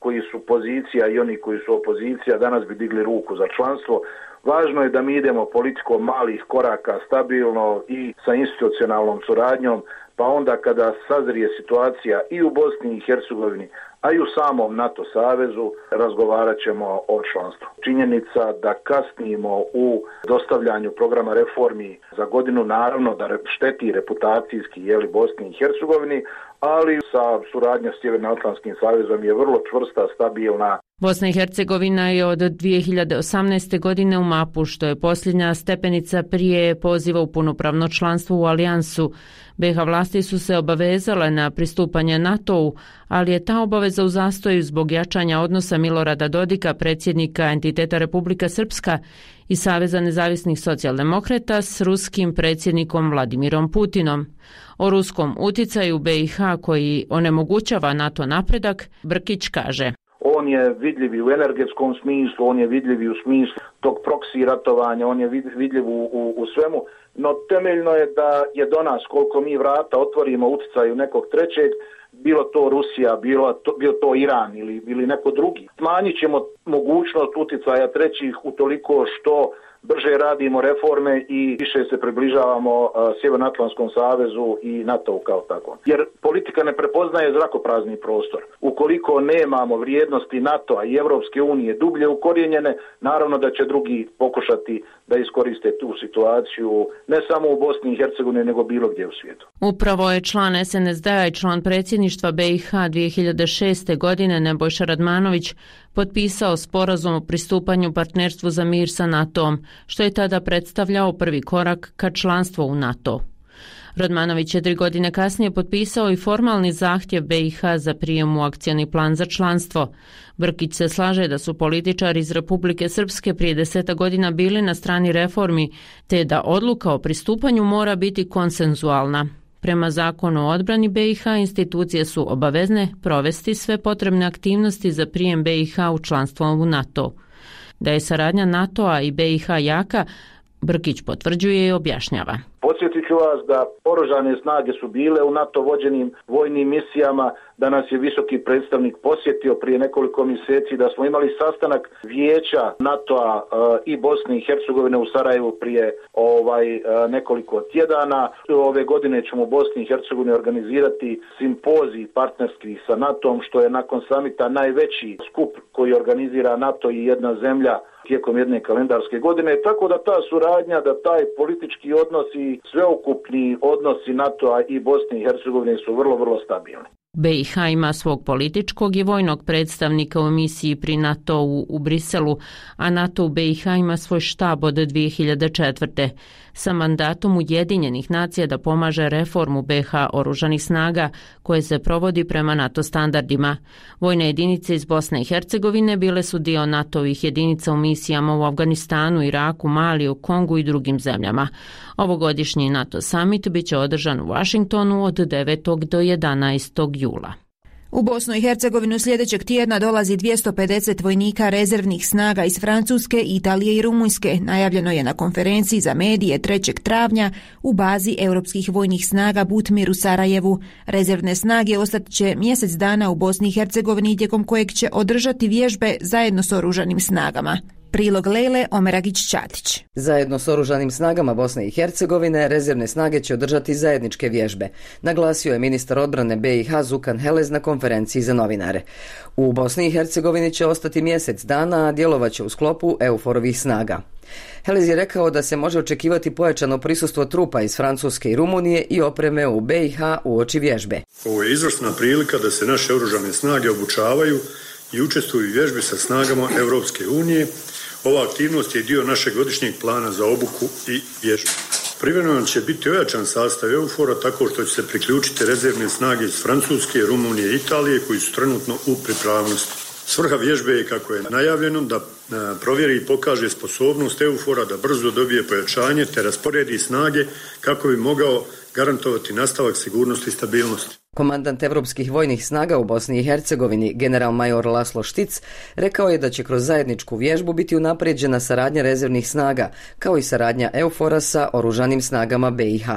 koji su pozicija i oni koji su opozicija danas bi digli ruku za članstvo. Važno je da mi idemo politikom malih koraka, stabilno i sa institucionalnom suradnjom, pa onda kada sazrije situacija i u Bosni i Hercegovini, a i u samom NATO savezu, razgovarat ćemo o članstvu. Činjenica da kasnimo u dostavljanju programa reformi za godinu, naravno da šteti reputacijski jeli Bosni i Hercegovini, ali sa suradnja s Sjevernoatlantskim savezom je vrlo čvrsta, stabilna. Bosna i Hercegovina je od dvije hiljade osamnaeste. godine u mapu, što je posljednja stepenica prije poziva u punopravno članstvo u alijansu. be i ha vlasti su se obavezale na pristupanje NATO-u, ali je ta obaveza u zastoju zbog jačanja odnosa Milorada Dodika, predsjednika entiteta Republika Srpska i Saveza nezavisnih socijaldemokrata s ruskim predsjednikom Vladimirom Putinom. O ruskom uticaju be i ha koji onemogućava NATO napredak, Brkić kaže: On je vidljiv i u energetskom smislu, on je vidljiv i u smislu tog proksi ratovanja, on je vidljiv u, u, u svemu, no temeljno je da je do nas koliko mi vrata otvorimo uticaju nekog trećeg, bilo to Rusija, bilo to, bilo to Iran ili, ili neko drugi. Smanjit ćemo mogućnost uticaja trećih utoliko što brže radimo reforme i više se približavamo uh, Sjevernoatlantskom savezu i NATO-u kao tako. Jer politika ne prepoznaje zrakoprazni prostor. Ukoliko nemamo vrijednosti NATO-a i Europske unije dublje ukorijenjene, naravno da će drugi pokušati da iskoriste tu situaciju ne samo u Bosni i Hercegovini, nego bilo gdje u svijetu. Upravo je član es en es de-a i član predsjedništva be i ha dvije hiljade šeste. godine Nebojša Radmanović potpisao sporazum o pristupanju partnerstvu za mir sa NATO-om, što je tada predstavljao prvi korak ka članstvu u NATO. Radmanović četiri godine kasnije potpisao i formalni zahtjev be i ha za prijem u akcioni plan za članstvo. Brkić se slaže da su političari iz Republike Srpske prije deseta godina bili na strani reformi, te da odluka o pristupanju mora biti konsenzualna. Prema zakonu o odbrani be i ha institucije su obavezne provesti sve potrebne aktivnosti za prijem be i ha u članstvo u NATO. Da je saradnja NATO-a i be i ha jaka, Brkić potvrđuje i objašnjava. Podsjetit ću vas da oružane snage su bile u NATO vođenim vojnim misijama, da nas je visoki predstavnik posjetio prije nekoliko mjeseci, da smo imali sastanak vijeća NATO-a uh, i Bosne i Hercegovine u Sarajevu prije ovaj uh, nekoliko tjedana. Ove godine ćemo u Bosni i Hercegovini organizirati simpozij partnerski sa NATO-om, što je nakon samita najveći skup koji organizira NATO i jedna zemlja tijekom jedne kalendarske godine, tako da ta suradnja, da taj politički odnos i sveukupni odnosi NATO-a i Bosne i Hercegovine su vrlo, vrlo stabilni. be i ha ima svog političkog i vojnog predstavnika u misiji pri NATO-u u Briselu, a NATO u be i ha ima svoj štab od dvije hiljade četvrte. sa mandatom Ujedinjenih nacija da pomaže reformu be ha oružanih snaga koje se provodi prema NATO standardima. Vojne jedinice iz Bosne i Hercegovine bile su dio NATO-ovih jedinica u misijama u Afganistanu, Iraku, Maliju, Kongu i drugim zemljama. Ovogodišnji NATO summit biće održan u Washingtonu od devetog do jedanaestog jula. U Bosnu i Hercegovinu sljedećeg tjedna dolazi dvjesto pedeset vojnika rezervnih snaga iz Francuske, Italije i Rumunjske. Najavljeno je na konferenciji za medije trećeg travnja u bazi europskih vojnih snaga Butmir u Sarajevu. Rezervne snage ostat će mjesec dana u Bosni i Hercegovini, tijekom kojeg će održati vježbe zajedno s oružanim snagama. Prilog Lejle Omeragić-Ćatić. Zajedno s oružanim snagama Bosne i Hercegovine, rezervne snage će održati zajedničke vježbe, naglasio je ministar odbrane be i ha Zukan Helez na konferenciji za novinare. U Bosni i Hercegovini će ostati mjesec dana, a djelovaće u sklopu EUFOR-ovih snaga. Helez je rekao da se može očekivati pojačano prisustvo trupa iz Francuske i Rumunije i opreme u be i ha uoči vježbe. Ovo je izvrsna prilika da se naše oružane snage obučavaju i učestvuju u vježbi sa snagama Europske unije. Ova aktivnost je dio našeg godišnjeg plana za obuku i vježbu. Privremeno će biti ojačan sastav EUFOR-a tako što će se priključiti rezervne snage iz Francuske, Rumunije i Italije koji su trenutno u pripravnosti. Svrha vježbe je, kako je najavljeno, da provjeri i pokaže sposobnost EUFOR-a da brzo dobije pojačanje te rasporedi snage kako bi mogao garantovati nastavak sigurnosti i stabilnosti. Komandant evropskih vojnih snaga u Bosni i Hercegovini, general major Laslo Štic, rekao je da će kroz zajedničku vježbu biti unaprijeđena saradnja rezervnih snaga, kao i saradnja EUFOR-a sa oružanim snagama be i ha.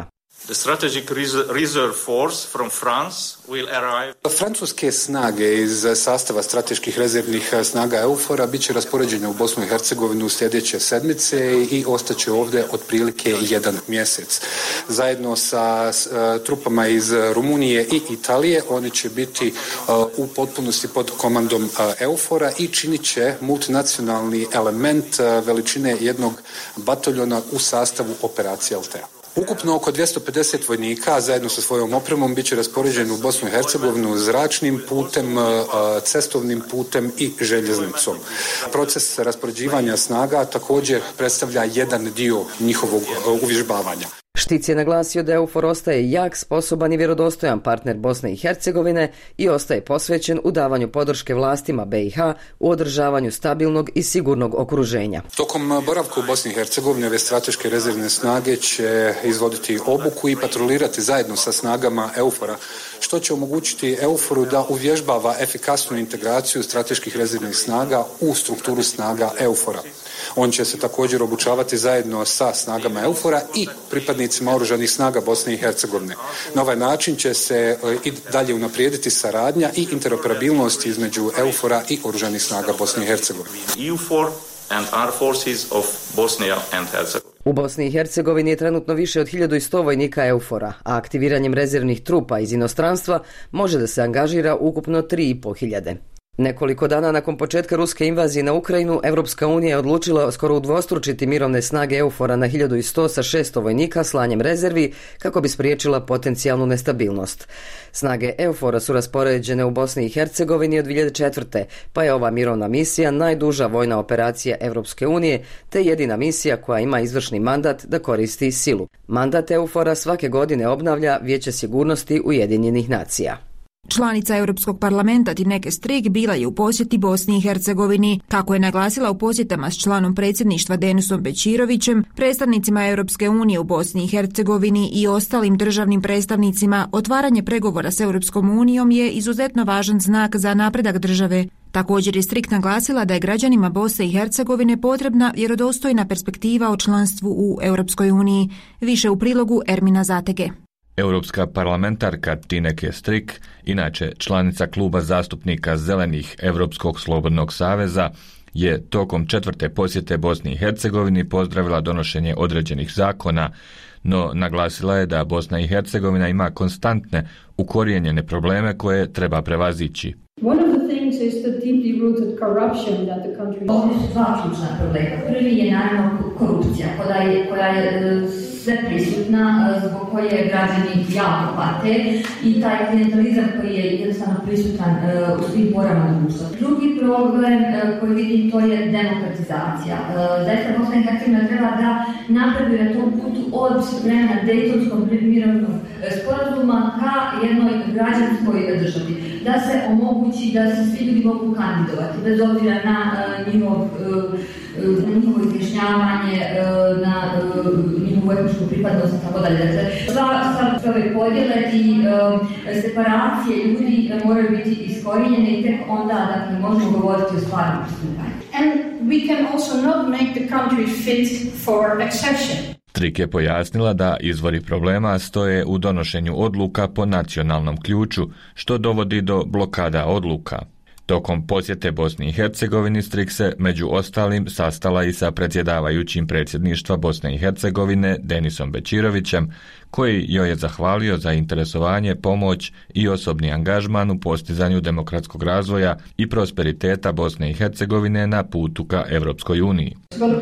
The strategic reserve force from France will arrive. Francuske snage iz sastava strateških rezervnih snaga EUFOR-a bit će raspoređene u Bosnu i Hercegovinu sljedeće sedmice i ostaće ovdje otprilike jedan mjesec. Zajedno sa uh, trupama iz Rumunije i Italije oni će biti uh, u potpunosti pod komandom uh, EUFOR-a i činit će multinacionalni element uh, veličine jednog bataljona u sastavu operacije Altea. Ukupno oko dvjesto pedeset vojnika zajedno sa svojom opremom bit će raspoređeni u Bosnu i Hercegovinu zračnim putem, cestovnim putem i željeznicom. Proces raspoređivanja snaga također predstavlja jedan dio njihovog uvježbavanja. Štic je naglasio da EUFOR ostaje jak, sposoban i vjerodostojan partner Bosne i Hercegovine i ostaje posvećen u davanju podrške vlastima B i H u održavanju stabilnog i sigurnog okruženja. Tokom boravka u Bosni i Hercegovini ove strateške rezervne snage će izvoditi obuku i patrolirati zajedno sa snagama EUFOR-a, što će omogućiti EUFOR-u da uvježbava efikasnu integraciju strateških rezervnih snaga u strukturu snaga EUFOR-a. On će se također obučavati zajedno sa snagama EUFOR-a i pripadnicima oružanih snaga Bosne i Hercegovine. Na ovaj način će se i dalje unaprijediti saradnja i interoperabilnost između EUFOR-a i oružanih snaga Bosne i Hercegovine. EUFOR and Armed Forces of Bosnia and Herzegovina. U Bosni i Hercegovini je trenutno više od hiljadu sto vojnika EUFOR-a, a aktiviranjem rezervnih trupa iz inostranstva može da se angažira ukupno tri i po hiljade. Nekoliko dana nakon početka ruske invazije na Ukrajinu, Evropska unija je odlučila skoro udvostručiti mirovne snage EUFOR-a na hiljadu sto sa šesto vojnika slanjem rezervi kako bi spriječila potencijalnu nestabilnost. Snage EUFOR-a su raspoređene u Bosni i Hercegovini od dvije hiljade četvrte. pa je ova mirovna misija najduža vojna operacija Evropske unije te jedina misija koja ima izvršni mandat da koristi silu. Mandat EUFOR-a svake godine obnavlja Vijeće sigurnosti Ujedinjenih nacija. Članica Europskog parlamenta Tineke Strik bila je u posjeti Bosni i Hercegovini. Kako je naglasila u posjetama s članom predsjedništva Denisom Bećirovićem, predstavnicima Europske unije u Bosni i Hercegovini i ostalim državnim predstavnicima, otvaranje pregovora s Europskom unijom je izuzetno važan znak za napredak države. Također je Strik naglasila da je građanima Bosne i Hercegovine potrebna vjerodostojna perspektiva o članstvu u Europskoj uniji. Više u prilogu Ermina Zatege. Europska parlamentarka Tineke Strik, inače članica kluba zastupnika Zelenih Europskog slobodnog saveza, je tokom četvrte posjete Bosni i Hercegovini pozdravila donošenje određenih zakona, no naglasila je da Bosna i Hercegovina ima konstantne, ukorijenjene probleme koje treba prevazići. One of the things is the deeply rooted corruption that the country... Ovdje su dva ključna problema. Prvi je naravno korupcija koja je, koja je sve prisutna, zbog koje građani jako pate i taj klientalizam koji je jednostavno prisutan u svim porama društva. Drugi problem koji vidim to je demokratizacija. Zaista Bosna i Hercegovina treba da napreduje na tom putu od vremena Dejtonskog mirovnog sporazuma ka jednoj građanskoj državi. Da se omogući da se svi ljudi mogu kandidovati, bez obzira na uh, njihov, uh, na njihovo izjašnjavanje, uh, na uh, njihovu etničku pripadnost i tako dalje. Dakle, sva sve ove podjele i uh, separacije ljudi moraju biti iskorijenjene i tek onda dakle, možemo govoriti o stvarnom pristupanju. And we can also not make the country fit for exception. Strik je pojasnila da izvori problema stoje u donošenju odluka po nacionalnom ključu, što dovodi do blokada odluka. Tokom posjete Bosni i Hercegovini Strik se među ostalim sastala i sa predsjedavajućim predsjedništva Bosne i Hercegovine Denisom Bećirovićem, koji joj je zahvalio za interesovanje, pomoć i osobni angažman u postizanju demokratskog razvoja i prosperiteta Bosne i Hercegovine na putu ka Evropskoj uniji.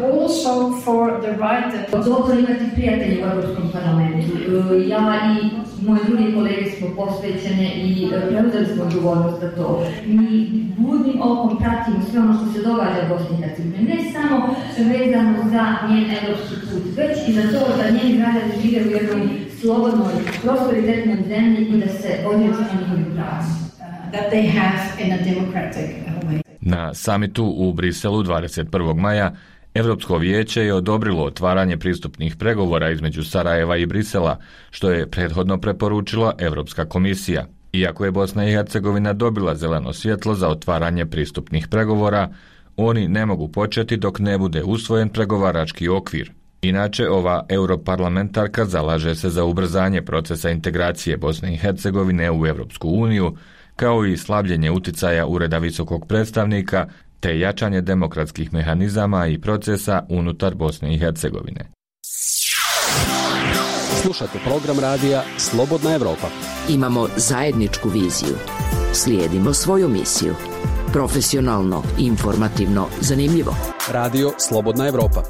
Dobro imati prijatelje u Europskom parlamentu. Ja i moji drugi kolege smo posvećene i preuzeli smo odgovornost za to. Mi budnim okom pratimo sve ono što se događa u Bosni i Hercegovini. Ne samo vezano za njen evropski put, već i za to da njeni građani žive u jednoj slobodnoj, prosperitetnoj zemlji i da se vodi računa o njihovim pravima. That they have in a democratic way. Na samitu u Briselu dvadeset prvog maja Europsko vijeće je odobrilo otvaranje pristupnih pregovora između Sarajeva i Brisela, što je prethodno preporučila Europska komisija. Iako je Bosna i Hercegovina dobila zeleno svjetlo za otvaranje pristupnih pregovora, oni ne mogu početi dok ne bude usvojen pregovarački okvir. Inače, ova europarlamentarka zalaže se za ubrzanje procesa integracije Bosne i Hercegovine u Europsku uniju, kao i slabljenje uticaja Ureda visokog predstavnika, te jačanje demokratskih mehanizama i procesa unutar Bosne i Hercegovine. Slušate program radija Slobodna Evropa. Imamo zajedničku viziju. Slijedimo svoju misiju. Profesionalno, informativno, zanimljivo. Radio Slobodna Evropa.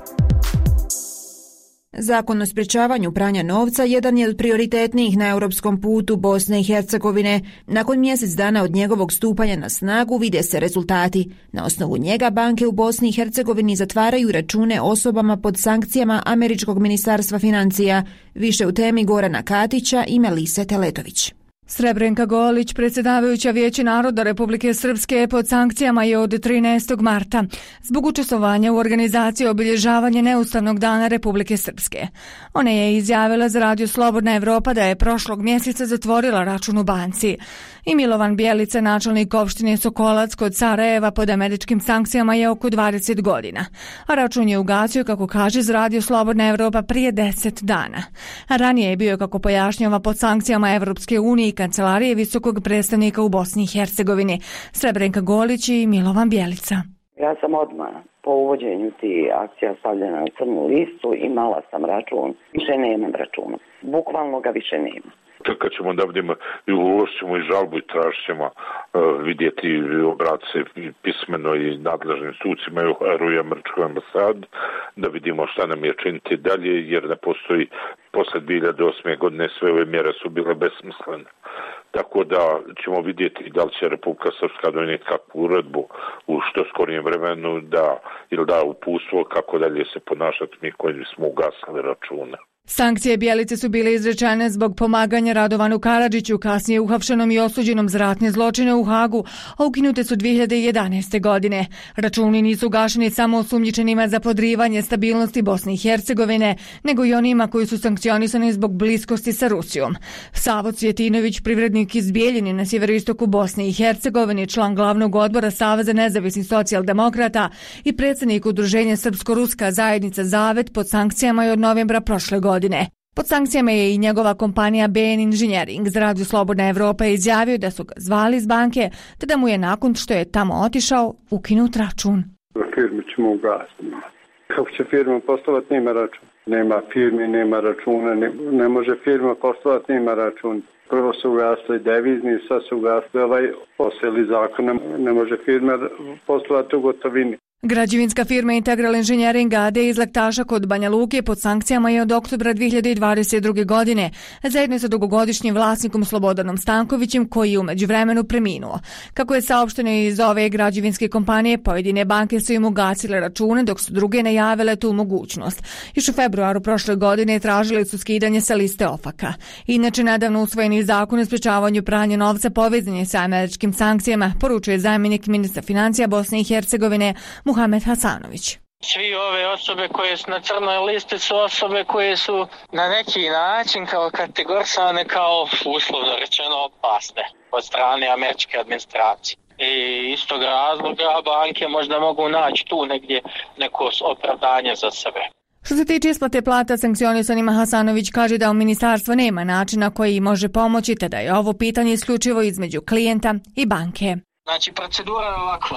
Zakon o sprečavanju pranja novca jedan je od prioritetnijih na europskom putu Bosne i Hercegovine. Nakon mjesec dana od njegovog stupanja na snagu vide se rezultati. Na osnovu njega banke u Bosni i Hercegovini zatvaraju račune osobama pod sankcijama Američkog ministarstva financija. Više u temi Gorana Katića i Melise Teletović. Srebrenka Golić, predsjedavajuća Vijeća naroda Republike Srpske, pod sankcijama je od trinaestog marta zbog učestvovanja u organizaciji obilježavanja neustavnog dana Republike Srpske. Ona je izjavila za Radio Slobodna Evropa da je prošlog mjeseca zatvorila račun u banci. I Milovan Bjelica, načelnik opštine Sokolac kod Sarajeva, pod američkim sankcijama je oko dvadeset godina. A račun je ugasio, kako kaže za Radio Slobodna Evropa, prije deset dana. A ranije je bio, kako pojašnjava, pod sankcijama Evropske unije i Kancelarije visokog predstavnika u Bosni i Hercegovini. Srebrenka Golić i Milovan Bjelica. Ja sam odmah po uvođenju ti akcija stavljena na crnu listu, imala sam račun, više nemam računa. Bukvalno ga više nema. Kad ćemo da vidimo, uložit ćemo i žalbu i tražit ćemo uh, vidjeti obratce pismeno i nadležnim sucima i u i američkoj ambasadi, da vidimo šta nam je činiti dalje, jer ne postoji, posle dvije hiljade osme. godine sve ove mjere su bile besmislene. Tako da ćemo vidjeti da li će Republika Srpska donijeti kakvu uredbu u što skorijem vremenu, da, ili da uputstvo kako dalje se ponašati mi koji smo ugasali račune. Sankcije Bjelice su bile izrečene zbog pomaganja Radovanu Karadžiću, kasnije uhapšenom i osuđenom za ratne zločine u Hagu, a ukinute su dvije hiljade jedanaeste. godine. Računi nisu gašeni samo osumnjičenima za podrivanje stabilnosti Bosne i Hercegovine, nego i onima koji su sankcionisani zbog bliskosti sa Rusijom. Savo Cvjetinović, privrednik iz Bijeljine na sjeveroistoku Bosne i Hercegovine, član glavnog odbora Saveza nezavisnih socijaldemokrata i predsjednik udruženja Srpsko-ruska zajednica Zavet, pod sankcijama je od novembra prošle godine. godine. Pod sankcijama je i njegova kompanija B N Engineering. Za Radio Slobodna Evropa je izjavio da su ga zvali iz banke, te da mu je nakon što je tamo otišao ukinut račun. Firmi ćemo ugasiti. Kako će firma poslovati, nema račun. Nema firmi, nema računa, ne, ne može firma poslovati, nema račun. Prvo su ugasili devizni, sad su ugasili ovaj poseli zakon, ne može firma poslovati u gotovini. Građevinska firma Integral Engineering A D iz Laktaša kod Banja Luke pod sankcijama je od oktobra dvije hiljade dvadeset druge. godine, zajedno sa dugogodišnjim vlasnikom Slobodanom Stankovićem, koji je u međuvremenu preminuo. Kako je saopšteno iz ove građevinske kompanije, pojedine banke su im ugasile račune, dok su druge najavile tu mogućnost. Još u februaru prošle godine tražili su skidanje sa liste ofaka. Inače, nedavno usvojeni zakon o sprečavanju pranja novca povezan je sa američkim sankcijama, poručuje zamjenik ministra financija Bosne i Hercegovine Muhamed Hasanović. Svi ove osobe koje su na crnoj listi su osobe koje su na neki način kao kategorisane kao uslovno rečeno opasne od strane američke administracije. I iz tog razloga banke možda mogu naći tu negdje neko opravdanje za sebe. Što se tiče isplate plata sankcionisanima, Hasanović kaže da u ministarstvo nema načina koji može pomoći, te da je ovo pitanje isključivo između klijenta i banke. Znači, procedura je ovakva.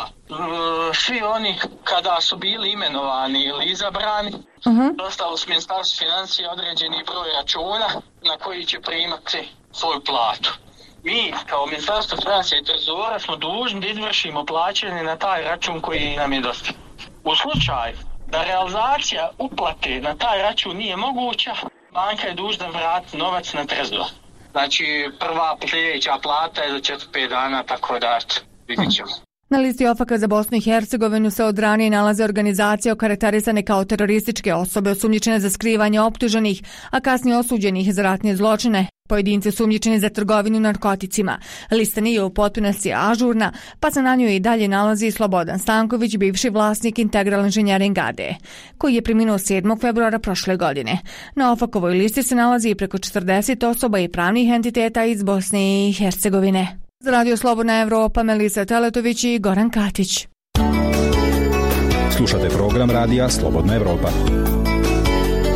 Svi oni kada su bili imenovani ili izabrani, uh-huh. dostali su ministarstvu financija određeni broj računa na koji će primati svoju platu. Mi, kao ministarstvo financija i trezora, smo dužni da izvršimo plaćanje na taj račun koji nam je dostavljen. U slučaju da realizacija uplate na taj račun nije moguća, banka je dužna vratiti novac na trezor. Znači, prva sljedeća plata je za četiri do pet dana, tako da vidjet ćemo. Na listi ofaka za Bosnu i Hercegovinu se od ranije nalaze organizacije okarakterisane kao terorističke osobe osumnjičene za skrivanje optuženih, a kasnije osuđenih za ratne zločine, pojedinci osumnjičeni za trgovinu narkoticima. Lista nije u potpunosti ažurna, pa se na njoj i dalje nalazi Slobodan Stanković, bivši vlasnik Integral Engineering A D, koji je preminuo sedmog februara prošle godine. Na ofakovoj listi se nalazi i preko četrdeset osoba i pravnih entiteta iz Bosne i Hercegovine. Za Radio Slobodna Evropa, Melisa Teletović i Goran Katić. Slušate program radija Slobodna Evropa.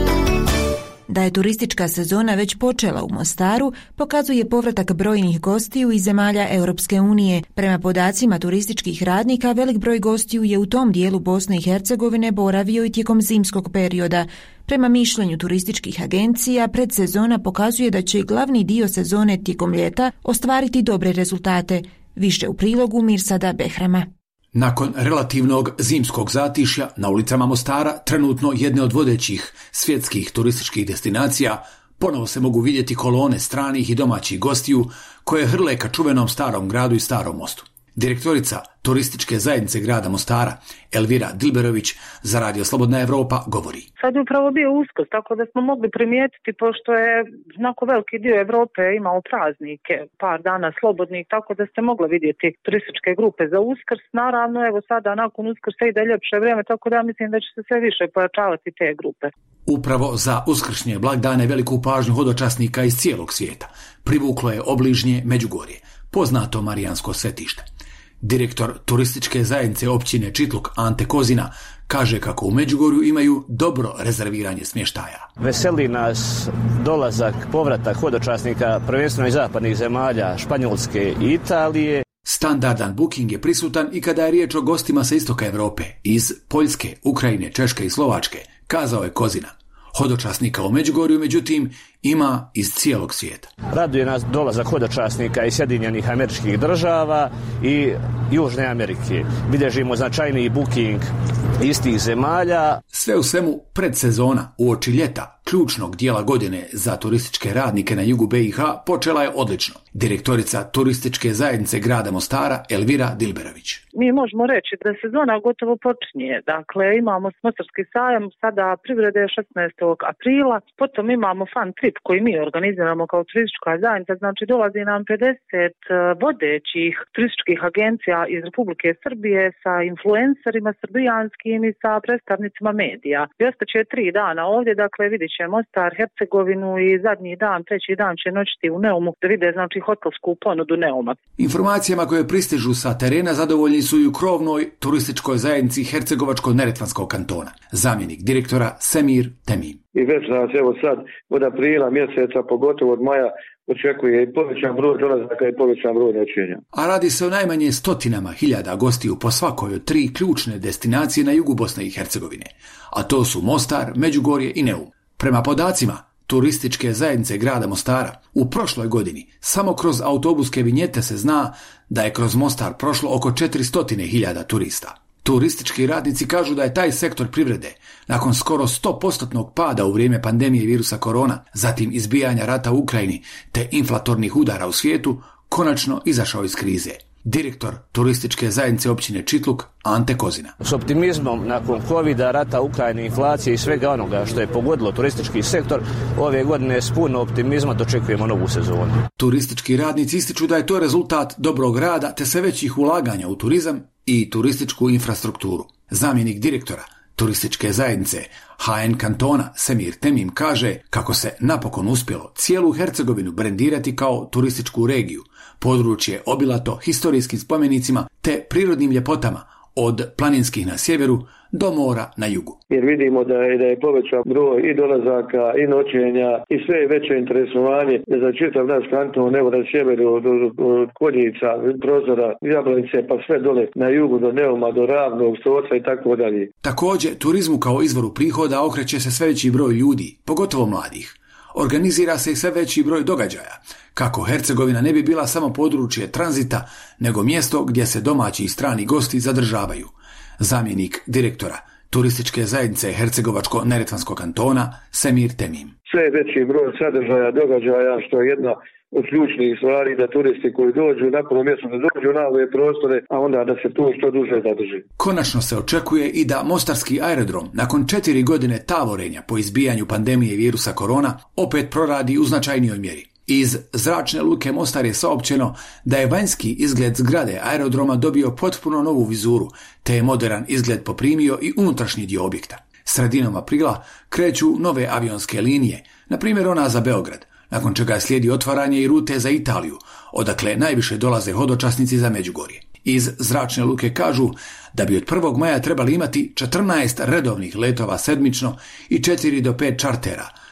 da je turistička sezona već počela u Mostaru pokazuje povratak brojnih gostiju iz zemalja Europske unije. Prema podacima turističkih radnika, velik broj gostiju je u tom dijelu Bosne i Hercegovine boravio i tijekom zimskog perioda. Prema mišljenju turističkih agencija, predsezona pokazuje da će i glavni dio sezone tijekom ljeta ostvariti dobre rezultate. Više u prilogu Mirsada Behrama. Nakon relativnog zimskog zatišja na ulicama Mostara, trenutno jedne od vodećih svjetskih turističkih destinacija, ponovo se mogu vidjeti kolone stranih i domaćih gostiju koje hrle ka čuvenom starom gradu i starom mostu. Direktorica turističke zajednice grada Mostara, Elvira Dilberović, za Radio Slobodna Evropa govori. Sad je upravo bio Uskrs, tako da smo mogli primijetiti, pošto je znako veliki dio Evrope imao praznike, par dana slobodnih, tako da ste mogli vidjeti turističke grupe za Uskrs. Naravno, evo sada nakon Uskrsa ide ljepše vrijeme, tako da mislim da će se sve više pojačavati te grupe. Upravo za uskršnje blagdane veliku pažnju hodočasnika iz cijelog svijeta privuklo je obližnje Međugorje, poznato Marijansko svetište. Direktor turističke zajednice općine Čitluk Ante Kozina kaže kako u Međugorju imaju dobro rezerviranje smještaja. Veseli nas dolazak, povratak hodočasnika prvenstveno iz zapadnih zemalja Španjolske i Italije. Standardan booking je prisutan i kada je riječ o gostima sa istoka Europe, iz Poljske, Ukrajine, Češke i Slovačke, kazao je Kozina. Hodočasnika u Međugorju, međutim, ima iz cijelog svijeta. Raduje nas dolazak hodočasnika iz Sjedinjenih Američkih Država i Južne Amerike. Bilježimo značajniji booking istih zemalja. Sve u svemu, predsezona uoči ljeta, ključnog dijela godine za turističke radnike na jugu B i H, počela je odlično. Direktorica turističke zajednice grada Mostara, Elvira Dilberović. Mi možemo reći da sezona gotovo počinje. Dakle, imamo Mostarski sajam, sada privrede šesnaestog aprila, potom imamo fan trip koji mi organiziramo kao turistička zajednica, znači dolazi nam pedeset vodećih turističkih agencija iz Republike Srbije sa influencerima srbijanskim i sa predstavnicima medija. I ostaće tri dana ovdje, dakle vidjet će Mostar, Hercegovinu i zadnji dan, treći dan će noćiti u Neumu da vide znači hotelsku ponudu Neuma. Informacijama koje pristižu sa terena zadovoljni su i u krovnoj turističkoj zajednici Hercegovačko-Neretvanskog kantona. Zamjenik direktora Semir Temim. I već nas evo sad od aprila mjeseca, pogotovo od maja, očekuje i povećan broj dolazaka i povećan broj noćenja. A radi se o najmanje stotinama hiljada gostiju po svakoj od tri ključne destinacije na jugu Bosne i Hercegovine, a to su Mostar, Međugorje i Neum. Prema podacima turističke zajednice grada Mostara, u prošloj godini samo kroz autobuske vinjete se zna da je kroz Mostar prošlo oko četiristo hiljada turista. Turistički radnici kažu da je taj sektor privrede, nakon skoro sto posto pada u vrijeme pandemije virusa korona, zatim izbijanja rata u Ukrajini te inflatornih udara u svijetu, konačno izašao iz krize. Direktor turističke zajednice općine Čitluk Ante Kozina. S optimizmom nakon covida, rata, Ukrajine, inflacije i svega onoga što je pogodilo turistički sektor, ove godine s puno optimizma dočekujemo novu sezonu. Turistički radnici ističu da je to rezultat dobrog rada te sve većih ulaganja u turizam i turističku infrastrukturu. Zamjenik direktora turističke zajednice H N kantona Semir Temim kaže kako se napokon uspjelo cijelu Hercegovinu brendirati kao turističku regiju, područje obilato historijskim spomenicima te prirodnim ljepotama od planinskih na sjeveru do mora na jugu. Jer vidimo da je, da je povećan broj i dolazaka i noćenja i sve je veće interesovanje za čitav naš kanton, evo na sjeveru od, od, od Konjica, Prozora, Jablanice pa sve dole na jugu do Neuma, do Ravnog, Stoca i tako dalje. Također, turizmu kao izvoru prihoda okreće se sve veći broj ljudi, pogotovo mladih. Organizira se i sve veći broj događaja, kako Hercegovina ne bi bila samo područje tranzita, nego mjesto gdje se domaći i strani gosti zadržavaju. Zamjenik direktora turističke zajednice Hercegovačko-Neretvanskog kantona Semir Temim. Sve veći broj sadržaja, događaja, što je jedna od ključnih stvari da turisti koji dođu na prvo mjesto da dođu na ove prostore, a onda da se tu što duže zadrži. Konačno se očekuje i da mostarski aerodrom nakon četiri godine tavorenja po izbijanju pandemije virusa korona opet proradi u značajnijoj mjeri. Iz zračne luke Mostar je saopćeno da je vanjski izgled zgrade aerodroma dobio potpuno novu vizuru, te je modern izgled poprimio i unutrašnji dio objekta. Sredinom aprila kreću nove avionske linije, na primjer ona za Beograd, nakon čega slijedi otvaranje i rute za Italiju, odakle najviše dolaze hodočasnici za Međugorje. Iz zračne luke kažu da bi od prvog maja trebali imati četrnaest redovnih letova sedmično i četiri do pet čartera,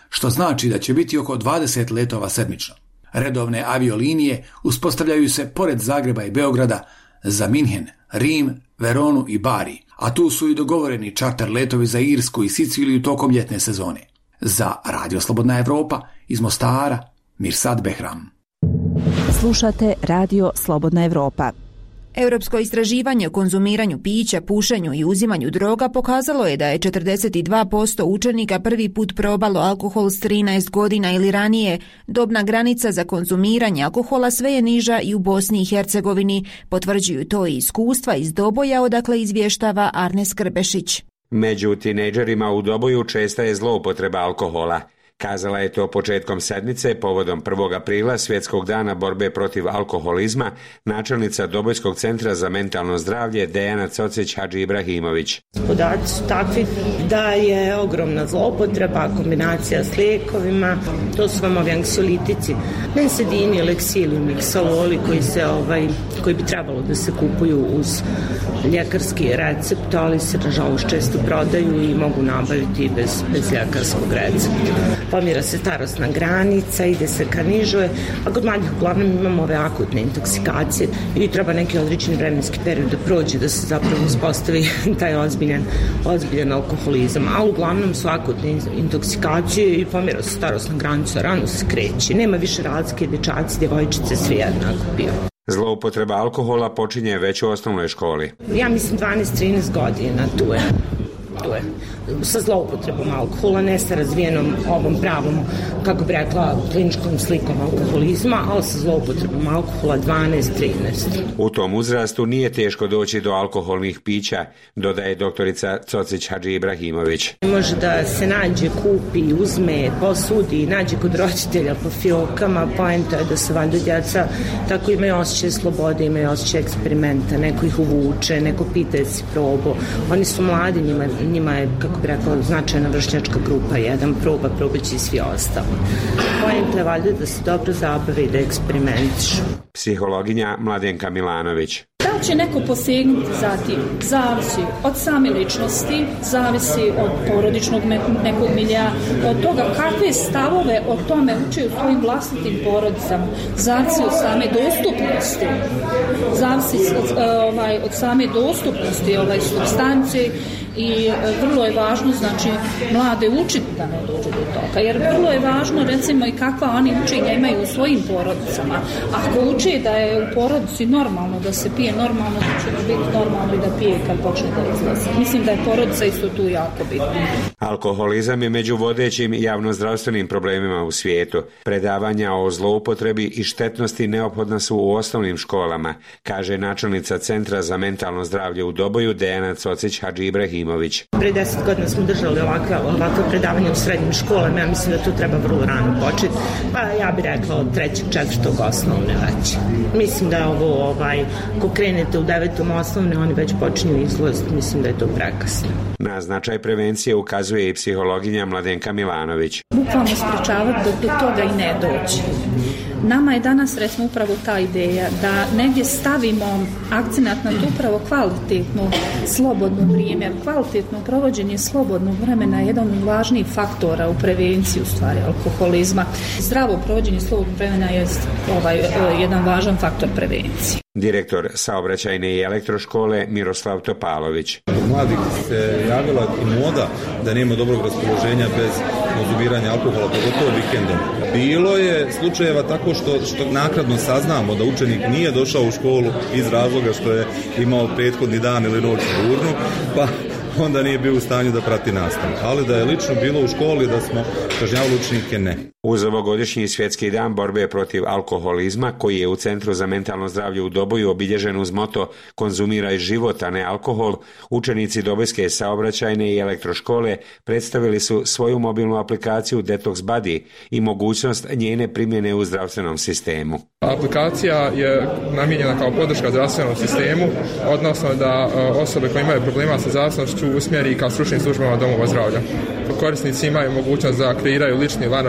što znači da će biti oko dvadeset letova sedmično. Redovne aviolinije uspostavljaju se pored Zagreba i Beograda za Minhen, Rim, Veronu i Bari, a tu su i dogovoreni čarter letovi za Irsku i Siciliju tokom ljetne sezone. Za Radio Slobodna Evropa iz Mostara, Mirsad Behram. Slušate Radio Slobodna Evropa. Europsko istraživanje o konzumiranju pića, pušenju i uzimanju droga pokazalo je da je četrdeset dva posto učenika prvi put probalo alkohol s trinaest godina ili ranije. Dobna granica za konzumiranje alkohola sve je niža i u Bosni i Hercegovini. Potvrđuju to i iskustva iz Doboja, odakle izvještava Arnes Krbešić. Među tinejdžerima u Doboju česta je zloupotreba alkohola. Kazala je to početkom sedmice povodom prvog aprila Svjetskog dana borbe protiv alkoholizma načelnica Dobojskog centra za mentalno zdravlje Dejana Cocić Hadži Ibrahimović. Podaci su takvi da je ogromna zloupotreba, kombinacija s lijekovima, to su vam ovi anksiolitici, bensedini, leksili, miksaloli koji, se, ovaj, koji bi trebalo da se kupuju uz ljekarski recept, ali se nažalost često prodaju i mogu nabaviti bez, bez ljekarskog recepta. Pomira se starosna granica, ide se ka nižoj, a kod mladih uglavnom imamo ove akutne intoksikacije i treba neki određeni vremenski period da prođe, da se zapravo uspostavi taj ozbiljan, ozbiljan alkoholizam, ali uglavnom su akutne intoksikacije i pomira se starosna granica, rano se kreće, nema više razlike, dječaci, djevojčice, svi jednako bio. Zloupotreba alkohola počinje već u osnovnoj školi. Ja mislim dvanaest trinaest godina tu je. To je sa zloupotrebom alkohola, ne sa razvijenom ovom pravom, kako bi rekla, kliničkom slikom alkoholizma, ali sa zloupotrebom alkohola dvanaest trinaest. U tom uzrastu nije teško doći do alkoholnih pića, dodaje doktorica Cocić Hadži Ibrahimović. Može da se nađe, kupi, uzme, posudi, nađe kod roditelja po fiokama, poenta je da se valjda djeca tako imaju osjećaj slobode, imaju osjećaj eksperimenta, neko ih uvuče, neko pita je si probo. Oni su mladi, njima njima je, kako bi rekao, značajna vršnjačka grupa, jedan proba, probaći i svi ostali. Pojenta je valjda da se dobro zabave i da eksperimentišu. Psihologinja Mladenka Milanović. Da će neko posegnuti za tim, zavisi od same ličnosti, zavisi od porodičnog nekog milija, od toga kakve stavove o tome uče u svojim vlastitim porodicama, zavisi od same dostupnosti, zavisi od, ovaj, od same dostupnosti ovaj, substancije i vrlo je važno, znači, mlade učiti da ne dođe do toga, jer vrlo je važno, recimo, i kakva oni učenja imaju u svojim porodicama. Ako uče da je u porodici normalno da se pije, normalno da će biti normalno i da pije kad počne da izlazi. Mislim da je porodica isto tu jako bitna. Alkoholizam je među vodećim javnozdravstvenim problemima u svijetu. Predavanja o zloupotrebi i štetnosti neophodna su u osnovnim školama, kaže načelnica Centra za mentalno zdravlje u Doboju Dejana Cocić Hadži Ibrahimović. Pre deset godina smo držali ovakve, ovakve predavanje u srednjim školama, ja mislim da to treba vrlo rano početi, pa ja bih rekla od trećeg, četvrtog osnovne već. Mislim da je ovo, ovaj, ko krenete u devetom osnovne, oni već počinju izlaziti, mislim da je to prekasno. Na značaj prevencije ukazuje i psihologinja Mladenka Milanović. Bukvalno sprečavati da do toga i ne doći. Nama je danas, recimo, upravo ta ideja da negdje stavimo akcenat na to upravo kvalitetno, slobodno vrijeme, kvalitetno provođenje slobodnog vremena je jedan od važnijih faktora u prevenciji, u stvari, alkoholizma. Zdravo provođenje slobodnog vremena je ovaj, jedan važan faktor prevencije. Direktor saobraćajne i elektroškole Miroslav Topalović. Mladih se javila i moda da nema dobrog raspoloženja bez konzumiranja alkohola, pogotovo vikendom. Bilo je slučajeva tako što, što naknadno saznamo da učenik nije došao u školu iz razloga što je imao prethodni dan ili noć burnu, pa onda nije bio u stanju da prati nastavu. Ali da je lično bilo u školi, da smo kažnjavali učenike, ne. Uz ovogodišnji svjetski dan borbe protiv alkoholizma, koji je u Centru za mentalno zdravlje u Doboju obilježen uz moto "Konzumiraj život, a ne alkohol", učenici Dobojske saobraćajne i elektroškole predstavili su svoju mobilnu aplikaciju Detox Buddy i mogućnost njene primjene u zdravstvenom sistemu. Aplikacija je namijenjena kao podrška zdravstvenom sistemu, odnosno da osobe koje imaju problema sa zavisnošću usmjeri ka stručnim službama domova zdravlja. Korisnici imaju mogućnost da kreiraju lični anonimni nalog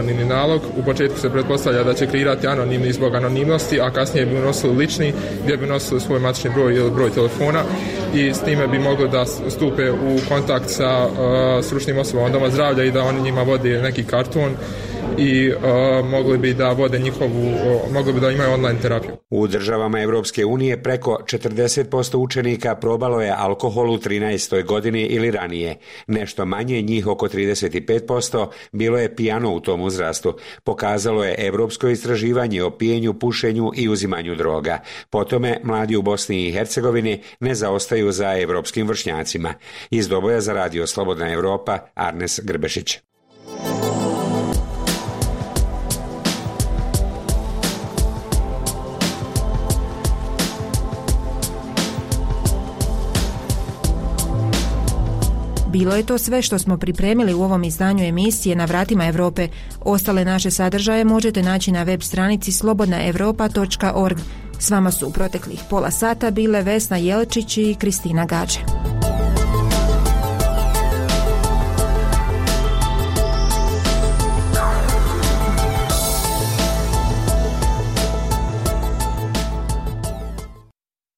nalog. U početku se pretpostavlja da će kreirati anonimni zbog anonimnosti, a kasnije bi unosili lični gdje bi unosili svoj matični broj ili broj telefona i s time bi mogli da stupe u kontakt sa uh, stručnim osobama doma zdravlja i da oni njima vode neki karton i uh, mogli bi da vode njihovu, uh, mogli bi da imaju online terapiju. U državama Europske unije preko četrdeset posto učenika probalo je alkohol u trinaestoj godini ili ranije. Nešto manje, njih oko trideset pet posto, bilo je pijano u tom uzrastu. Pokazalo je europsko istraživanje o pijenju, pušenju i uzimanju droga. Po tome mladi u Bosni i Hercegovini ne zaostaju za europskim vršnjacima. Iz Doboja za radio Slobodna Evropa, Arnes Grbešić. Bilo je to sve što smo pripremili u ovom izdanju emisije Na vratima Europe. Ostale naše sadržaje možete naći na web stranici slobodna europa točka org. S vama su u proteklih pola sata bile Vesna Jelčić i Kristina Gađe.